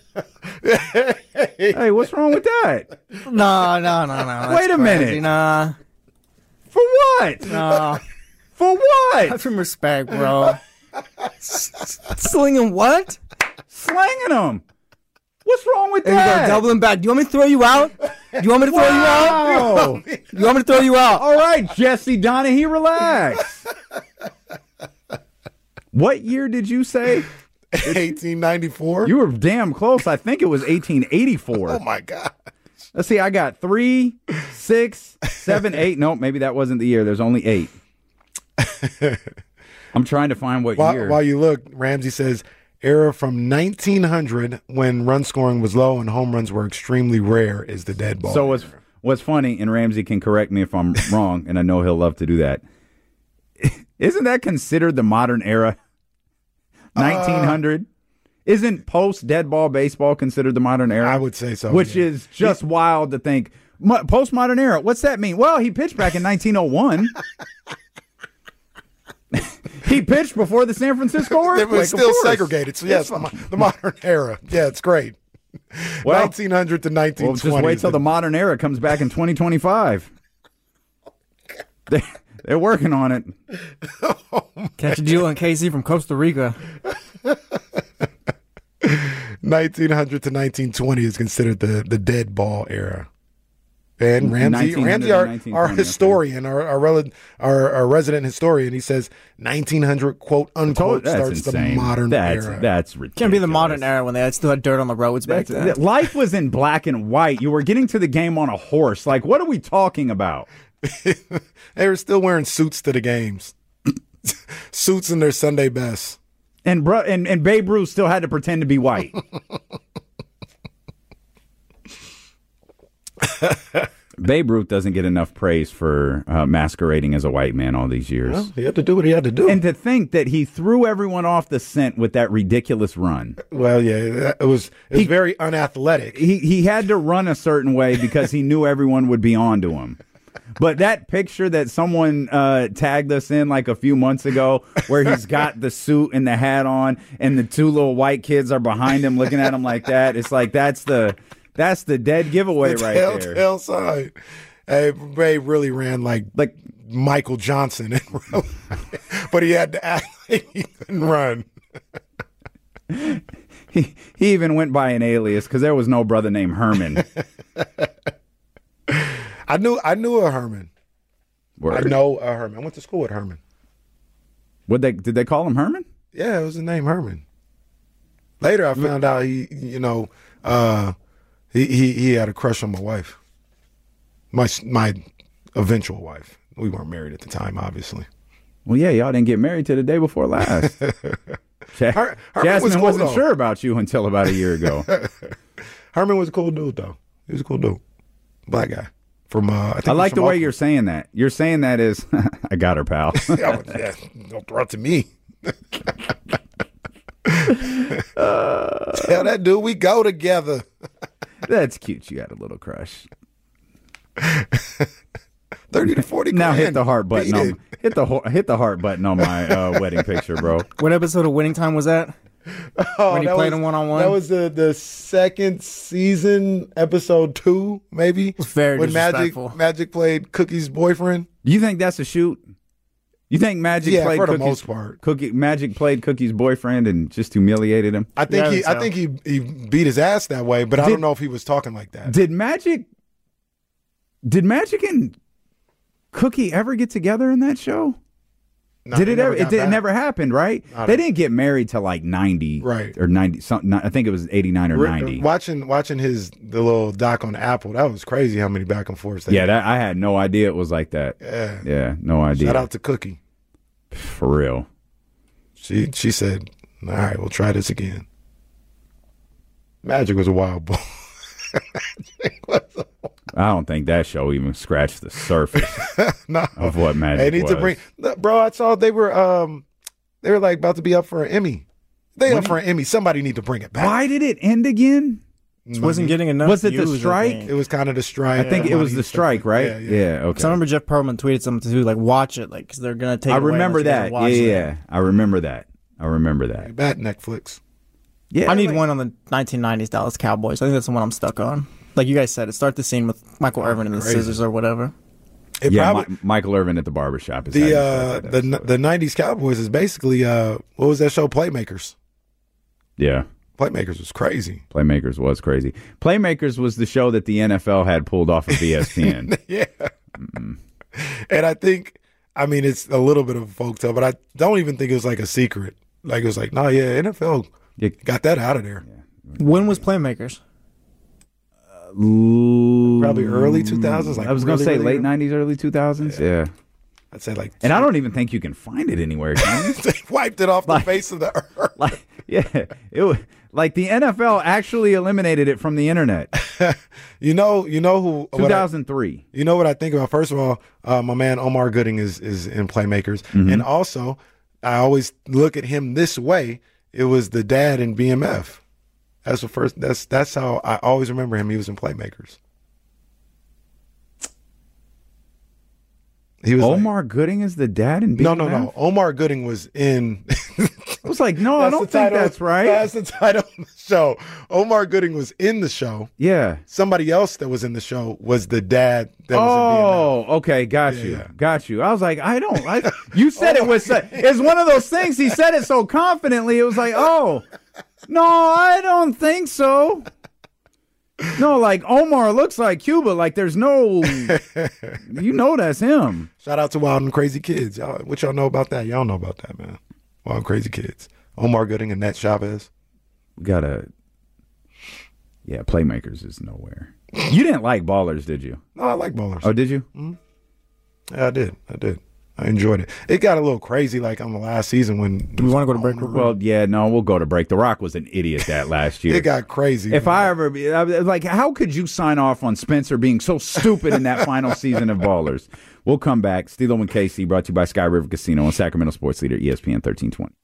Hey, what's wrong with that? No, no, no, no. That's Wait a crazy. minute. Nah. For what? No. For what? Have some respect, bro. Slinging what? Slinging them. What's wrong with There you that? go, doubling back. Do you want me to throw you out? Do you want me to throw Wow. you out? Do you want me to throw you out? All right, Jesse Donahue, relax. What year did you say? eighteen ninety-four. You were damn close. I think it was eighteen eighty-four. Oh my God. Let's see. I got three, six, seven, eight. Nope, maybe that wasn't the year. There's only eight. I'm trying to find what While, year. while you look, Ramsey says era from nineteen hundred when run scoring was low and home runs were extremely rare is the dead ball. So what's what's funny, and Ramsey can correct me if I'm wrong, and I know he'll love to do that. Isn't that considered the modern era? nineteen hundred. Uh, Isn't post dead ball baseball considered the modern era? I would say so. Which yeah. is just he, wild to think. Mo- postmodern era. What's that mean? Well, he pitched back in nineteen oh one. He pitched before the San Francisco earthquake. It was still segregated. So yes, the, the modern era. Yeah, it's great. Well, nineteen hundred to nineteen twenty. Well, just wait till the, the modern era comes back in twenty twenty-five. They, they're working on it. Oh, catch a deal on K C from Costa Rica. nineteen hundred to nineteen twenty is considered the, the dead ball era. And Ramsey, Ramsey, our, our historian, our our, rel- our our resident historian, he says nineteen hundred, quote unquote, that's starts insane. the modern that's, era. That's ridiculous. Can't be the modern era when they still had dirt on the roads back that's, then. Life was in black and white. You were getting to the game on a horse. Like, what are we talking about? They were still wearing suits to the games. Suits in their Sunday best. And, bro- and and Babe Ruth still had to pretend to be white. Babe Ruth doesn't get enough praise for uh, masquerading as a white man all these years. Well, he had to do what he had to do. And to think that he threw everyone off the scent with that ridiculous run. Well, yeah, it was it was he, very unathletic. He he had to run a certain way because he knew everyone would be on to him. But that picture that someone uh, tagged us in like a few months ago where he's got the suit and the hat on and the two little white kids are behind him looking at him like that, it's like that's the that's the dead giveaway the right tail, there. Tail side. Hey, Ray really ran like like Michael Johnson, in real life, but he had to act like he couldn't run. he, he even went by an alias because there was no brother named Herman. I knew I knew a Herman. Word. I know a Herman. I went to school with Herman. What they did they call him Herman? Yeah, it was the name Herman. Later, I found out he, you know, uh, he, he he had a crush on my wife, my my eventual wife. we weren't married at the time, obviously. Well, yeah, y'all didn't get married till the day before last. Ja- Her- Herman Jasmine was cool, wasn't though. sure about you until about a year ago. Herman was a cool dude, though. He was a cool dude. Black guy. From uh, I, think I he's like from the way Oakland. you're saying that. You're saying that is, I got her, pal. Yeah, yeah, don't throw it to me. uh, Tell that dude we go together. That's cute. You got a little crush. Thirty to forty. Now grand. hit the heart button. Beat On, it. hit the ho- hit the heart button on my uh, wedding picture, bro. What episode of Winning Time was that? Oh, when he that played was, him one on one. That was the the second season, episode two, maybe. Very when Magic disrespectful. Magic played Cookie's boyfriend. You think that's a shoot? You think Magic Yeah, played for the Cookie's, most part. Cookie Magic played Cookie's boyfriend and just humiliated him? I think Yeah, I he think I so. think he he beat his ass that way, but I Did- don't know if he was talking like that. Did Magic Did Magic and Cookie ever get together in that show? No, did they it never ever? got It, did, it back. never happened, right? I They don't- didn't get married till like ninety, Right. Or ninety something. I think it was eighty-nine or Re- ninety. Watching watching his the little doc on Apple, that was crazy how many back and forths. They Yeah, that, I had no idea it was like that. Yeah. Yeah, no idea. Shout out to Cookie. For real. She she said, "All right, we'll try this again." Magic was a wild boy. I don't think that show even scratched the surface no. of what Magic They need was. to bring, look, bro. I saw they were um they were like about to be up for an Emmy. They When up for an Emmy. Somebody need to bring it back. Why did it end again? Just wasn't getting enough. Was it the views, I strike? think. It was kind of the strike. I think it was the strike, right? Yeah, yeah. okay. So I remember Jeff Pearlman tweeted something too, like watch it, like because they're gonna take. I it away remember unless you that. guys Yeah, watch it. yeah, I remember that. I remember that. Back Netflix. Yeah, I need like- one on the nineteen nineties Dallas Cowboys. I think that's the one I'm stuck on. Like you guys said, it start the scene with Michael Irvin and the Crazy. scissors or whatever. It yeah, probably, Mi- Michael Irvin at the barbershop. Is how the you uh start the that the nineties Cowboys is basically uh what was that show? Playmakers. yeah. Playmakers was crazy. Playmakers was crazy. Playmakers was the show that the N F L had pulled off of E S P N. Yeah. And I think, I mean, it's a little bit of a folktale, but I don't even think it was like a secret. Like it was like, no, yeah, N F L Yeah. got that out of there. When was Playmakers? Probably early two thousands. Like I was going to really, say really late nineties, early two thousands. Yeah. I'd say like, And I don't even think you can find it anywhere. Can you? they wiped it off the Like- face of the earth. like, yeah, it was like the N F L actually eliminated it from the internet. You know, you know who? two what I- thousand three. You know what I think about? First of all, uh, my man Omar Gooding is is in Playmakers, Mm-hmm. and also I always look at him this way. It was the dad in B M F. That's the first. That's that's how I always remember him. He was in Playmakers. He was like- Omar Gooding is the dad in B no, M F? no, no. Omar Gooding was in. I was like, no, I don't the think title- that's right. That's the title of the show. Omar Gooding was in the show. yeah. Somebody else that was in the show was the dad that was in B M F. Oh, okay, got you, yeah. got you. I was like, I don't. I, you said it was. so- It's one of those things. He said it so confidently. It was like, oh, no, I don't think so. No, like Omar looks like Cuba. Like there's no, you know, that's him. Shout out to Wild and Crazy Kids. Y'all, what y'all know about that? Y'all know about that, man. Wild and Crazy Kids. Omar Gooding and Nat Chavez. We gotta. Yeah, Playmakers is nowhere. You didn't like Ballers, did you? No, I like Ballers. Oh, did you? Yeah, I did. I did. I enjoyed it. It got a little crazy like on the last season when. Do we want to go to break? Well, yeah, no, we'll go to break. The Rock was an idiot that last year. It got crazy. If man. I ever, I was like, how could you sign off on Spencer being so stupid in that final season of Ballers? We'll come back. Stilo and K C, brought to you by Sky River Casino and Sacramento Sports Leader, E S P N thirteen twenty.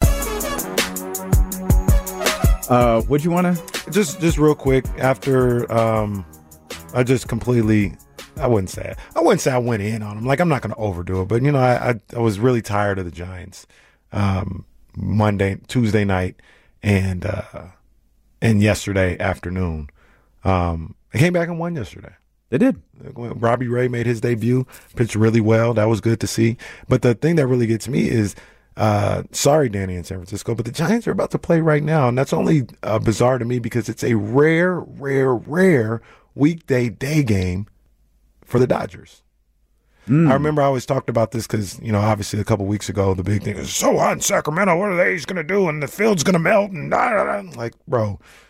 Uh, would you want to? just just real quick after um, I just completely. I wouldn't say it. I wouldn't say I went in on them. Like I'm not going to overdo it, but you know, I, I I was really tired of the Giants. Um, Monday, Tuesday night, and uh, and yesterday afternoon. Um, they came back and won yesterday. They did. Robbie Ray made his debut, pitched really well. That was good to see. But the thing that really gets me is, uh, sorry, Danny in San Francisco, but the Giants are about to play right now, and that's only uh, bizarre to me because it's a rare, rare, rare weekday day game for the Dodgers. Mm. I remember I always talked about this because, you know, obviously a couple weeks ago, the big thing is so hot in Sacramento. What are they going to do? And the field's going to melt. And da, da, da. Like, bro,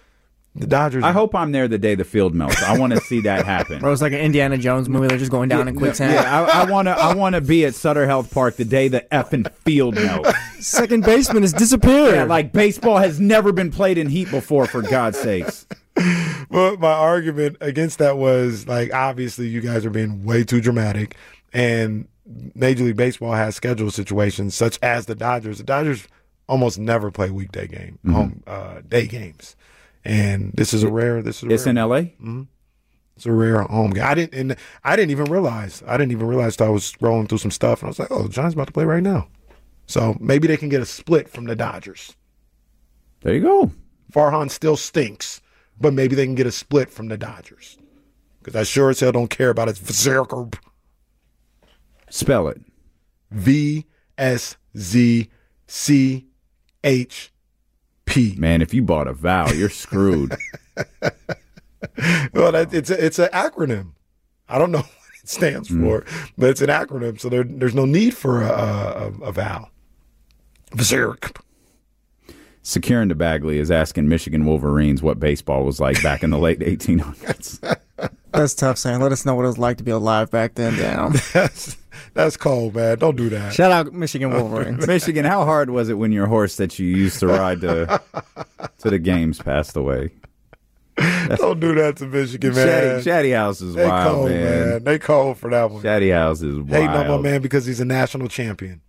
The Dodgers. I hope I'm there the day the field melts. I want to see that happen. Bro, it's like an Indiana Jones movie. They're just going down in quicksand. Yeah, I want to. I want to be at Sutter Health Park the day the effing field melts. Second baseman has disappeared. Yeah, like baseball has never been played in heat before. For God's sakes. But my argument against that was like, obviously, you guys are being way too dramatic, and Major League Baseball has schedule situations such as the Dodgers. The Dodgers almost never play weekday game, mm-hmm. home uh, day games. And this is a rare. This is a it's rare, in L A. Mm-hmm. It's a rare home game. I didn't, and I didn't even realize. I didn't even realize till I was scrolling through some stuff, and I was like, "Oh, the Giants about to play right now." So maybe they can get a split from the Dodgers. There you go. Farhan still stinks, but maybe they can get a split from the Dodgers because I sure as hell don't care about its Vzerker. Spell it. V S Z C H. P. Man, if you bought a vowel, you're screwed. Well, that, it's a, it's an acronym. I don't know what it stands for, mm. but it's an acronym, so there, there's no need for a, a, a vowel. Berserk. Securin DeBagley is asking Michigan Wolverines what baseball was like back in the late eighteen hundreds. That's tough, Sam. Let us know what it was like to be alive back then. Damn. That's, that's cold, man. Don't do that. Shout out Michigan Wolverines. Michigan, how hard was it when your horse that you used to ride to, to the games passed away? That's, Don't do that to Michigan, man. Shaddy, Shaddy House is they wild, cold, man. man. They cold for that one. Shaddy House is wild. Hating on my man because he's a national champion.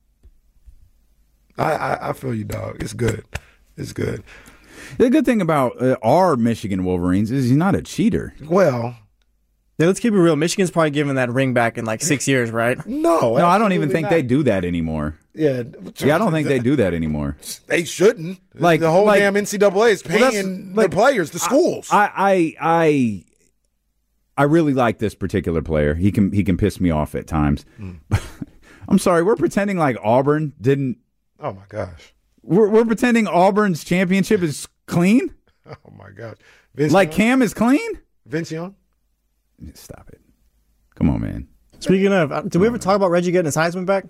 I, I, I feel you, dog. It's good. It's good. The good thing about uh, our Michigan Wolverines is he's not a cheater. Well, yeah, let's keep it real. Michigan's probably giving that ring back in like six years, right? No, no, I don't even think not. they do that anymore. Yeah, yeah, I don't think they do that anymore. They shouldn't. Like the whole like, damn N C double A is paying well, like, the players, the schools. I, I, I, I really like this particular player. He can, he can piss me off at times. Mm. I'm sorry, we're pretending like Auburn didn't. Oh my gosh, we're we're pretending Auburn's championship is clean. Oh my gosh, Vince like Young? Cam is clean. Vince Young. Stop it. Come on, man. Speaking of, did we ever talk about Reggie getting his Heisman back?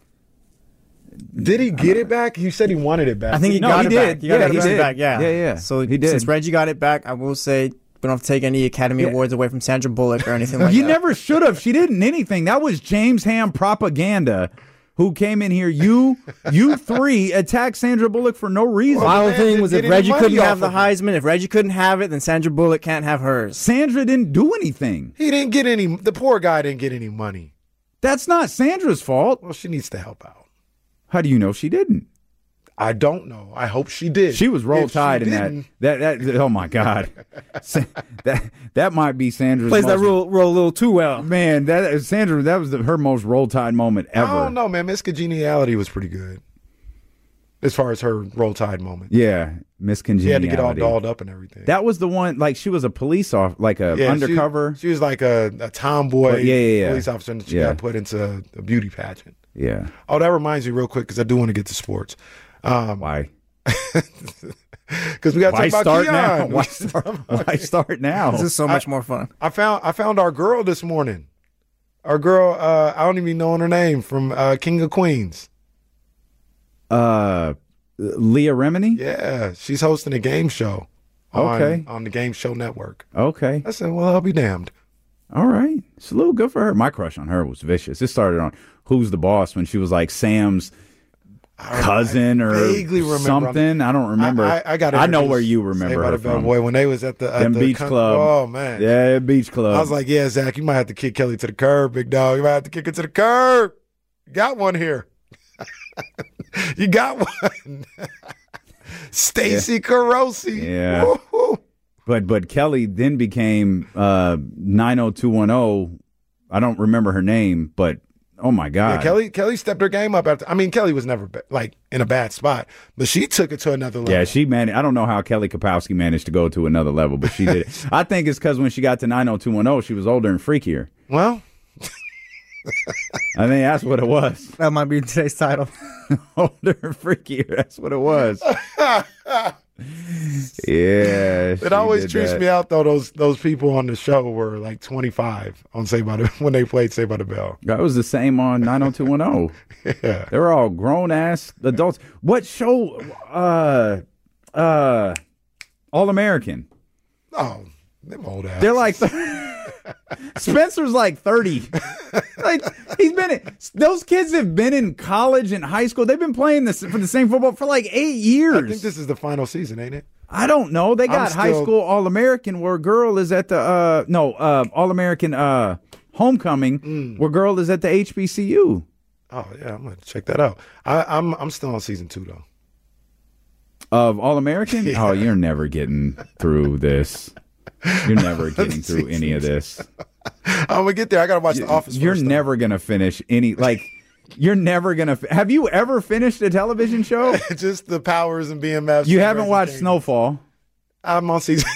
Did he get it back? He said he wanted it back. I think he no, got he it did. back. He got yeah, it he did. back. Yeah, yeah, yeah. So he did. Since Reggie got it back, I will say we don't have to take any Academy yeah. Awards away from Sandra Bullock or anything like you that. You never should have. She didn't anything. That was James Ham propaganda. Who came in here? You, you three attacked Sandra Bullock for no reason. Well, my whole thing was if Reggie couldn't have the Heisman, if Reggie couldn't have it, then Sandra Bullock can't have hers. Sandra didn't do anything. He didn't get any. The poor guy didn't get any money. That's not Sandra's fault. Well, she needs to help out. How do you know she didn't? I don't know. I hope she did. She was roll tide in that. That that. Oh my God, that that might be Sandra's. Plays most, that role, role a little too well, man. That Sandra. That was the, her most roll tide moment ever. I don't know, man. Miss Congeniality was pretty good, as far as her roll tide moment. Yeah, Miss Congeniality. She had to get all dolled up and everything. That was the one. Like she was a police off, like a yeah, undercover. She, she was like a, a tomboy well, yeah, yeah, yeah. police officer, and she yeah. got put into a beauty pageant. Yeah. Oh, that reminds me, real quick, because I do want to get to sports. Um, Why? Because we got to talk about start Keon. now? Why start, why start now? This is so much I, more fun. I found I found our girl this morning. Our girl, uh, I don't even know her name, from uh, King of Queens. Uh, Leah Remini? Yeah, she's hosting a game show. On, okay. On the Game Show Network. Okay. I said, well, I'll be damned. All right. Salute. Good for her. My crush on her was vicious. It started on Who's the Boss when she was like Sam's cousin or something. I don't remember. I, I, I got. I know where you remember her from. Boy, when they was at the at Them the beach con- club. Oh man, yeah, beach club. I was like, yeah, Zach, you might have to kick Kelly to the curb, big dog. You might have to kick it to the curb. You got one here. You got one. Stacy yeah. Carosi. Yeah. Woo-hoo. But but Kelly then became uh, nine oh two one oh. I don't remember her name, but. Oh my God! Yeah, Kelly Kelly stepped her game up after. I mean, Kelly was never like in a bad spot, but she took it to another level. Yeah, she managed. I don't know how Kelly Kapowski managed to go to another level, but she did. I think it's because when she got to nine oh two one oh, she was older and freakier. Well, I think that's what it was. That might be today's title. Older and freakier. That's what it was. Yeah, it always trips that. me out though. Those those people on the show were like twenty-five on Saved by the when they played Saved by the Bell. That was the same on nine oh two one oh. Yeah, they were all grown ass adults. What show? Uh, uh, All American. Oh, them old ass. They're like Spencer's like thirty. Like he's been in, those kids have been in college and high school. They've been playing this for the same football for like eight years. I think this is the final season, ain't it? I don't know. They got still, high school All-American where girl is at the uh no uh All-American uh homecoming mm. where girl is at the H B C U. Oh yeah, I'm gonna check that out. I, I'm I'm still on season two though. Of All-American? Yeah. Oh, you're never getting through this. You're never getting through any of this. I'm gonna get there. I gotta watch The Office. You're first, never gonna finish any like. You're never gonna. Have you ever finished a television show? Just the Powers and B M F. You haven't watched King. Snowfall. I'm on season.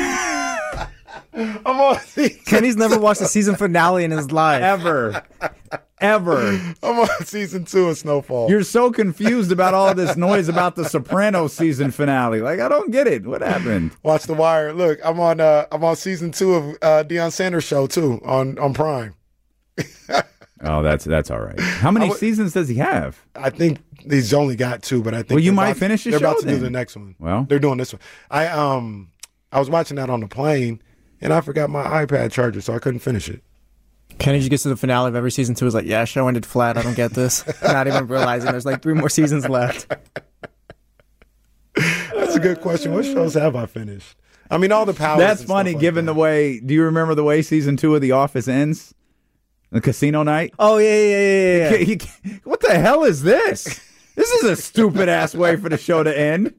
I'm on season. Kenny's never watched a season finale in his life ever, ever. I'm on season two of Snowfall. You're so confused about all this noise about the Sopranos season finale. Like I don't get it. What happened? Watch The Wire. Look, I'm on. Uh, I'm on season two of uh, Deion Sanders' show too on on Prime. Oh, that's that's all right. How many w- seasons does he have? I think he's only got two, but I think well, you might finish the show. They're about to then. do the next one. Well, they're doing this one. I um I was watching that on the plane, and I forgot my iPad charger, so I couldn't finish it. Kenny just gets to the finale of every season two. Is like, yeah, show ended flat. I don't get this. Not even realizing there's like three more seasons left. That's a good question. What shows have I finished? I mean, all the Powers. That's funny, like given that. the way. Do you remember the way season two of The Office ends? The casino night? Oh, yeah, yeah, yeah, yeah. You, you, what the hell is this? This is a stupid-ass way for the show to end.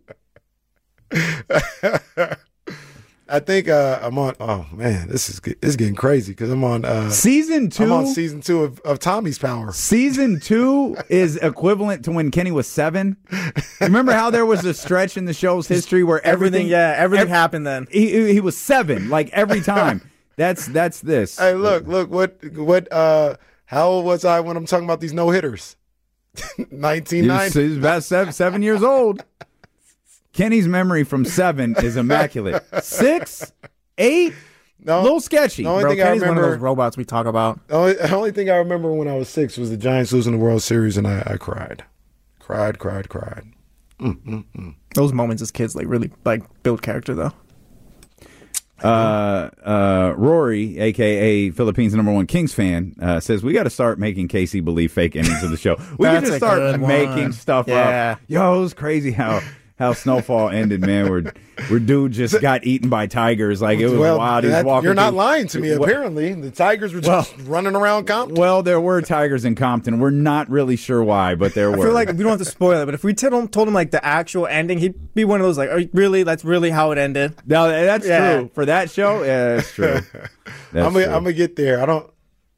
I think uh, I'm on, oh, man, this is this is getting crazy because I'm on. Uh, season two? I'm on season two of, of Tommy's Power. Season two is equivalent to when Kenny was seven. Remember how there was a stretch in the show's history where everything, everything yeah, everything every, happened then. He, he was seven, like every time. That's that's this. Hey, look, look, what what uh how old was I when I'm talking about these no hitters? nineteen ninety. He's about seven, seven years old. Kenny's memory from seven is immaculate. Six, eight, no, a little sketchy. The only Bro, thing Kenny's I remember, one of those robots we talk about. The only, the only thing I remember when I was six was the Giants losing the World Series, and I, I cried, cried, cried, cried. Mm, mm, mm. Those moments as kids like really like build character though. Uh, uh, Rory, a k a. Philippines' number one Kings fan, uh, says, we got to start making Casey believe fake endings of the show. We can just start making stuff yeah. up. Yo, it was crazy how how Snowfall ended, man. Where, where dude just got eaten by tigers. Like, it was well, wild. He was that, walking you're not through, lying to me, apparently. The tigers were just well, running around Compton. Well, there were tigers in Compton. We're not really sure why, but there I were. I feel like we don't have to spoil it, but if we t- told him, like, the actual ending, he'd be one of those, like, are you, really? That's really how it ended? No, that's yeah. true. For that show, yeah, that's true. That's I'm going to get there. I don't.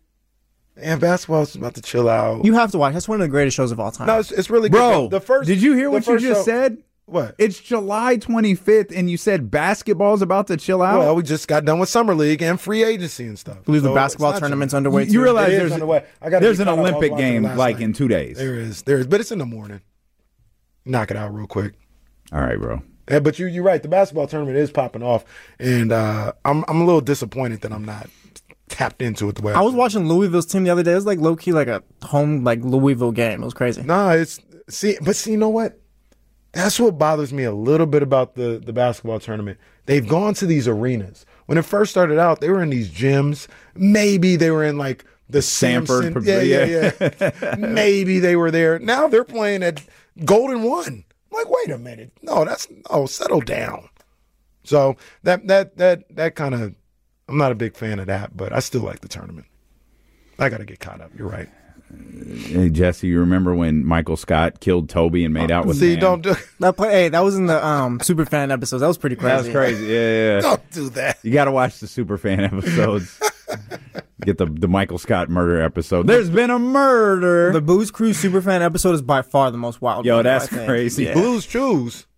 And basketball's about to chill out. You have to watch. That's one of the greatest shows of all time. No, it's, it's really Bro, good. The first, did you hear what you just show, said? What? It's July twenty-fifth, and you said basketball's about to chill out? Well, we just got done with Summer League and free agency and stuff. I believe so the basketball tournament's chill. underway, you, too. You realize it there's, underway. I gotta there's an caught Olympic game, like, night. in two days. There is. There is. But it's in the morning. Knock it out real quick. All right, bro. Yeah, but you, you're right. The basketball tournament is popping off, and uh, I'm I'm a little disappointed that I'm not tapped into it the way I, I was watching Louisville's team the other day. It was like low key like a home like Louisville game. It was crazy. Nah, it's see, but see, you know what? That's what bothers me a little bit about the the basketball tournament. They've gone to these arenas. When it first started out, they were in these gyms. Maybe they were in like the Sanford. Simpson. Yeah, yeah, yeah. Maybe they were there. Now they're playing at Golden One. I'm like, wait a minute. No, that's no. Settle down. So that that that that kind of. I'm not a big fan of that, but I still like the tournament. I got to get caught up. You're right. Hey, Jesse, you remember when Michael Scott killed Toby and made out with See, Sam? don't do that. Play, hey, that was in the um, Superfan episodes. That was pretty crazy. That was crazy. Yeah, yeah. Don't do that. You got to watch the Superfan episodes. Get the the Michael Scott murder episode. There's been a murder. The Booze Cruise Superfan episode is by far the most wild. Yo, one, that's I think. crazy. Yeah. Blues Chews.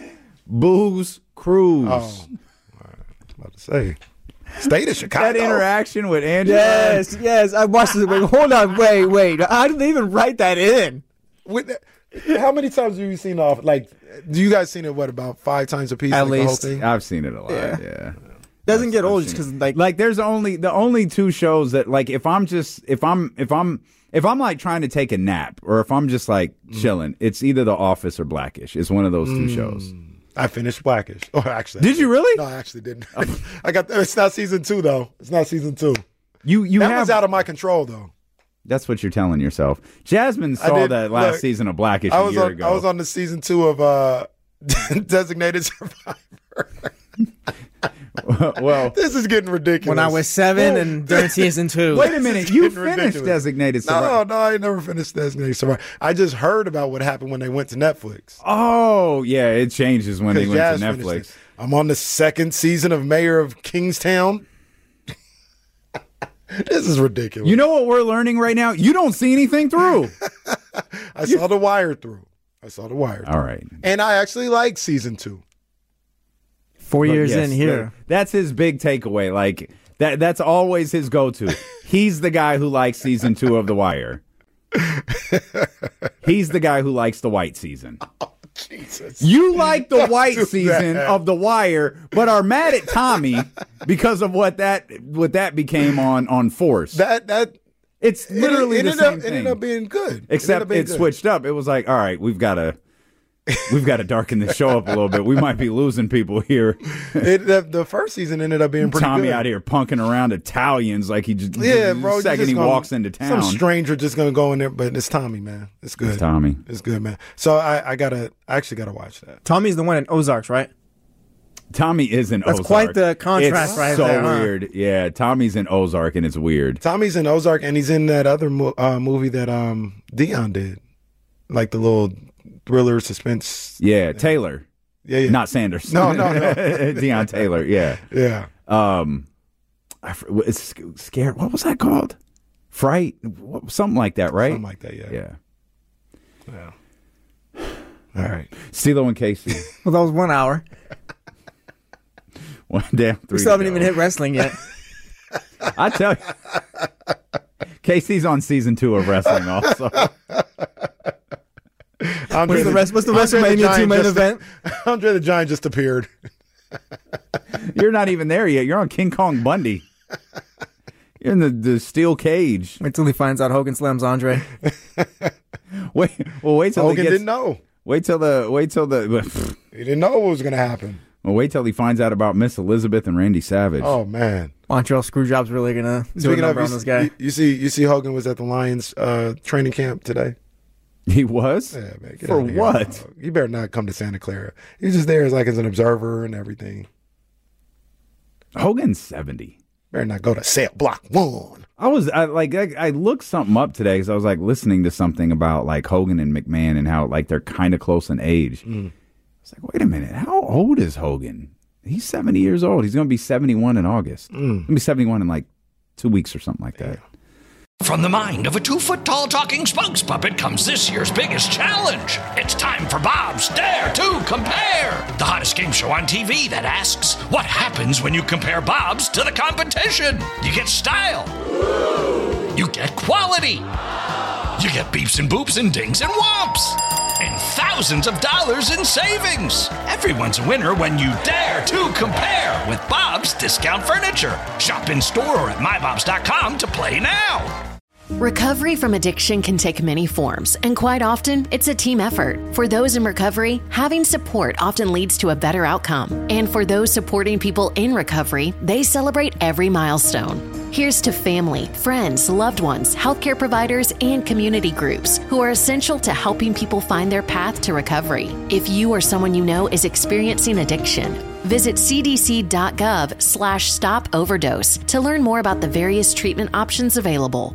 Booze Cruise. Oh, I was about to say. State of Chicago. That interaction with Angela. Yes, yes. I watched it. Wait, hold on. Wait, wait. How did they even write that in? With that, how many times have you seen off? Like, do you guys seen it? What, about five times a piece? At like least. the whole thing? I've seen it a lot. Yeah. yeah. Doesn't I've, get I've old just because like like there's only the only two shows that like if I'm just if I'm if I'm if I'm like trying to take a nap or if I'm just like chilling, mm. it's either The Office or Blackish. It's one of those two mm. shows. I finished Blackish. Oh, actually, did you really? No, I actually didn't. I got. It's not season two though. It's not season two. You you that have was out of my control though. That's what you're telling yourself. Jasmine saw did, that last look, season of Blackish I a was year on, ago. I was on the season two of uh, Designated Survivor. Well, this is getting ridiculous. When I was seven and during season two. Wait a minute, you finished ridiculous. Designated No, Survivor. no, I never finished Designated Survivor. I just heard about what happened when they went to Netflix. Oh, yeah, it changes when they went Jazz to finished Netflix. it. I'm on the second season of Mayor of Kingstown. This is ridiculous. You know what we're learning right now? You don't see anything through. I saw The Wire through. I saw The Wire through. All right. And I actually like season two. Four But years yes, in here. that- that's his big takeaway. Like that that's always his go-to. He's the guy who likes season two of The Wire. He's the guy who likes the white season. Oh, Jesus. You like the Don't white do season that. of The Wire, but are mad at Tommy because of what that what that became on on Force. That that it's literally it, it the ended same up, thing. It ended up being good. It Except ended up being it good. switched up. It was like, all right, we've got to we've got to darken this show up a little bit. We might be losing people here. It, the, the first season ended up being pretty Tommy good. out here punking around Italians like he just Yeah, the bro. you second just he gonna- walks into town. Some stranger just gonna go in there, but it's Tommy, man. It's good. It's Tommy. It's good, man. So I, I gotta, I actually gotta watch that. Tommy's the one in Ozarks, right? Tommy is in That's Ozark. quite the contrast it's right so there, huh? weird. Yeah, Tommy's in Ozark and it's weird. Tommy's in Ozark, and he's in that other mo- uh, movie that um Dion did, like the little thriller suspense. Yeah, Taylor. Yeah, yeah. Not Sanders. No, no, no. Deion Taylor. Yeah. Yeah. Um, I, fr- it's scared. What was that called? Fright. What- Something like that, right? Something like that. Yeah. Yeah. Yeah. All right. Stilo and Casey. Well, that was one hour. One down, three. We still haven't to go. even hit wrestling yet. I tell you, Casey's on season two of wrestling also. Andre What's the rest? What's the Andre WrestleMania Giant two main just- event? Andre the Giant just appeared. You're not even there yet. You're on King Kong Bundy. You're in the, the steel cage. Wait till he finds out Hogan slams Andre. Wait, well, wait till Hogan he gets, didn't know. Wait till the wait till the. He didn't know what was going to happen. Well, wait till he finds out about Miss Elizabeth and Randy Savage. Oh man, Montreal Screwjob's really gonna do a Speaking of, number you, on this guy. you, you see, you see, Hogan was at the Lions uh, training camp today. He was? Yeah, man. Get For out of here, what? dog. You better not come to Santa Clara. He's just there as like as an observer and everything. Hogan's seventy. Better not go to Cell Block One. I was I, like I, I looked something up today because I was like listening to something about like Hogan and McMahon and how like they're kind of close in age. Mm. I was like, wait a minute, how old is Hogan? He's seventy years old. He's going to be seventy-one in August. Mm. He's going to be seventy-one in like two weeks or something like that. From the mind of a two-foot-tall talking spokes puppet comes this year's biggest challenge. It's time for Bob's Dare to Compare, the hottest game show on T V that asks, what happens when you compare Bob's to the competition? You get style. You get quality. You get beeps and boops and dings and whomps. And thousands of dollars in savings. Everyone's a winner when you dare to compare with Bob's Discount Furniture. Shop in store or at my bobs dot com to play now. Recovery from addiction can take many forms, and quite often, it's a team effort. For those in recovery, having support often leads to a better outcome. And for those supporting people in recovery, they celebrate every milestone. Here's to family, friends, loved ones, healthcare providers, and community groups who are essential to helping people find their path to recovery. If you or someone you know is experiencing addiction, visit c d c dot gov slash stop overdose to learn more about the various treatment options available.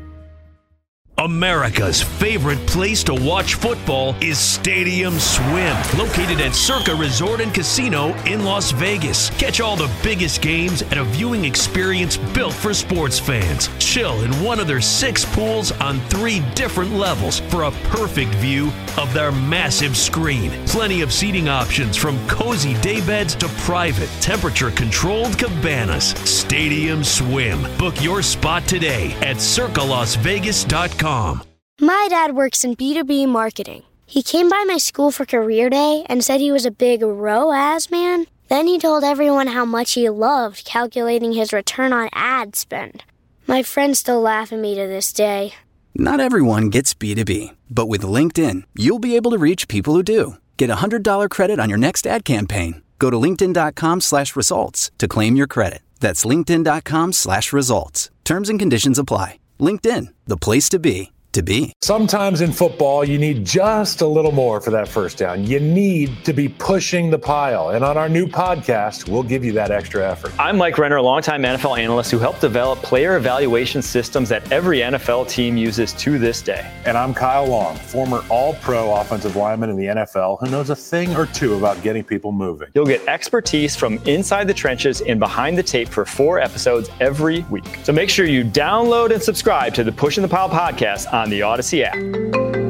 America's favorite place to watch football is Stadium Swim, located at Circa Resort and Casino in Las Vegas. Catch all the biggest games at a viewing experience built for sports fans. Chill in one of their six pools on three different levels for a perfect view of their massive screen. Plenty of seating options from cozy daybeds to private, temperature-controlled cabanas. Stadium Swim. Book your spot today at circa las vegas dot com. My dad works in B two B marketing. He came by my school for career day and said he was a big R O A S man. Then he told everyone how much he loved calculating his return on ad spend. My friends still laugh at me to this day. Not everyone gets B two B, but with LinkedIn, you'll be able to reach people who do. Get a one hundred dollars credit on your next ad campaign. Go to linkedin.com slash results to claim your credit. That's linkedin.com slash results. Terms and conditions apply. LinkedIn, the place to be, to be. Sometimes in football, you need just a little more for that first down. You need to be pushing the pile. And on our new podcast, we'll give you that extra effort. I'm Mike Renner, a longtime N F L analyst who helped develop player evaluation systems that every N F L team uses to this day. And I'm Kyle Long, former all-pro offensive lineman in the N F L who knows a thing or two about getting people moving. You'll get expertise from inside the trenches and behind the tape for four episodes every week. So make sure you download and subscribe to the Pushing the Pile podcast on the Odyssey app.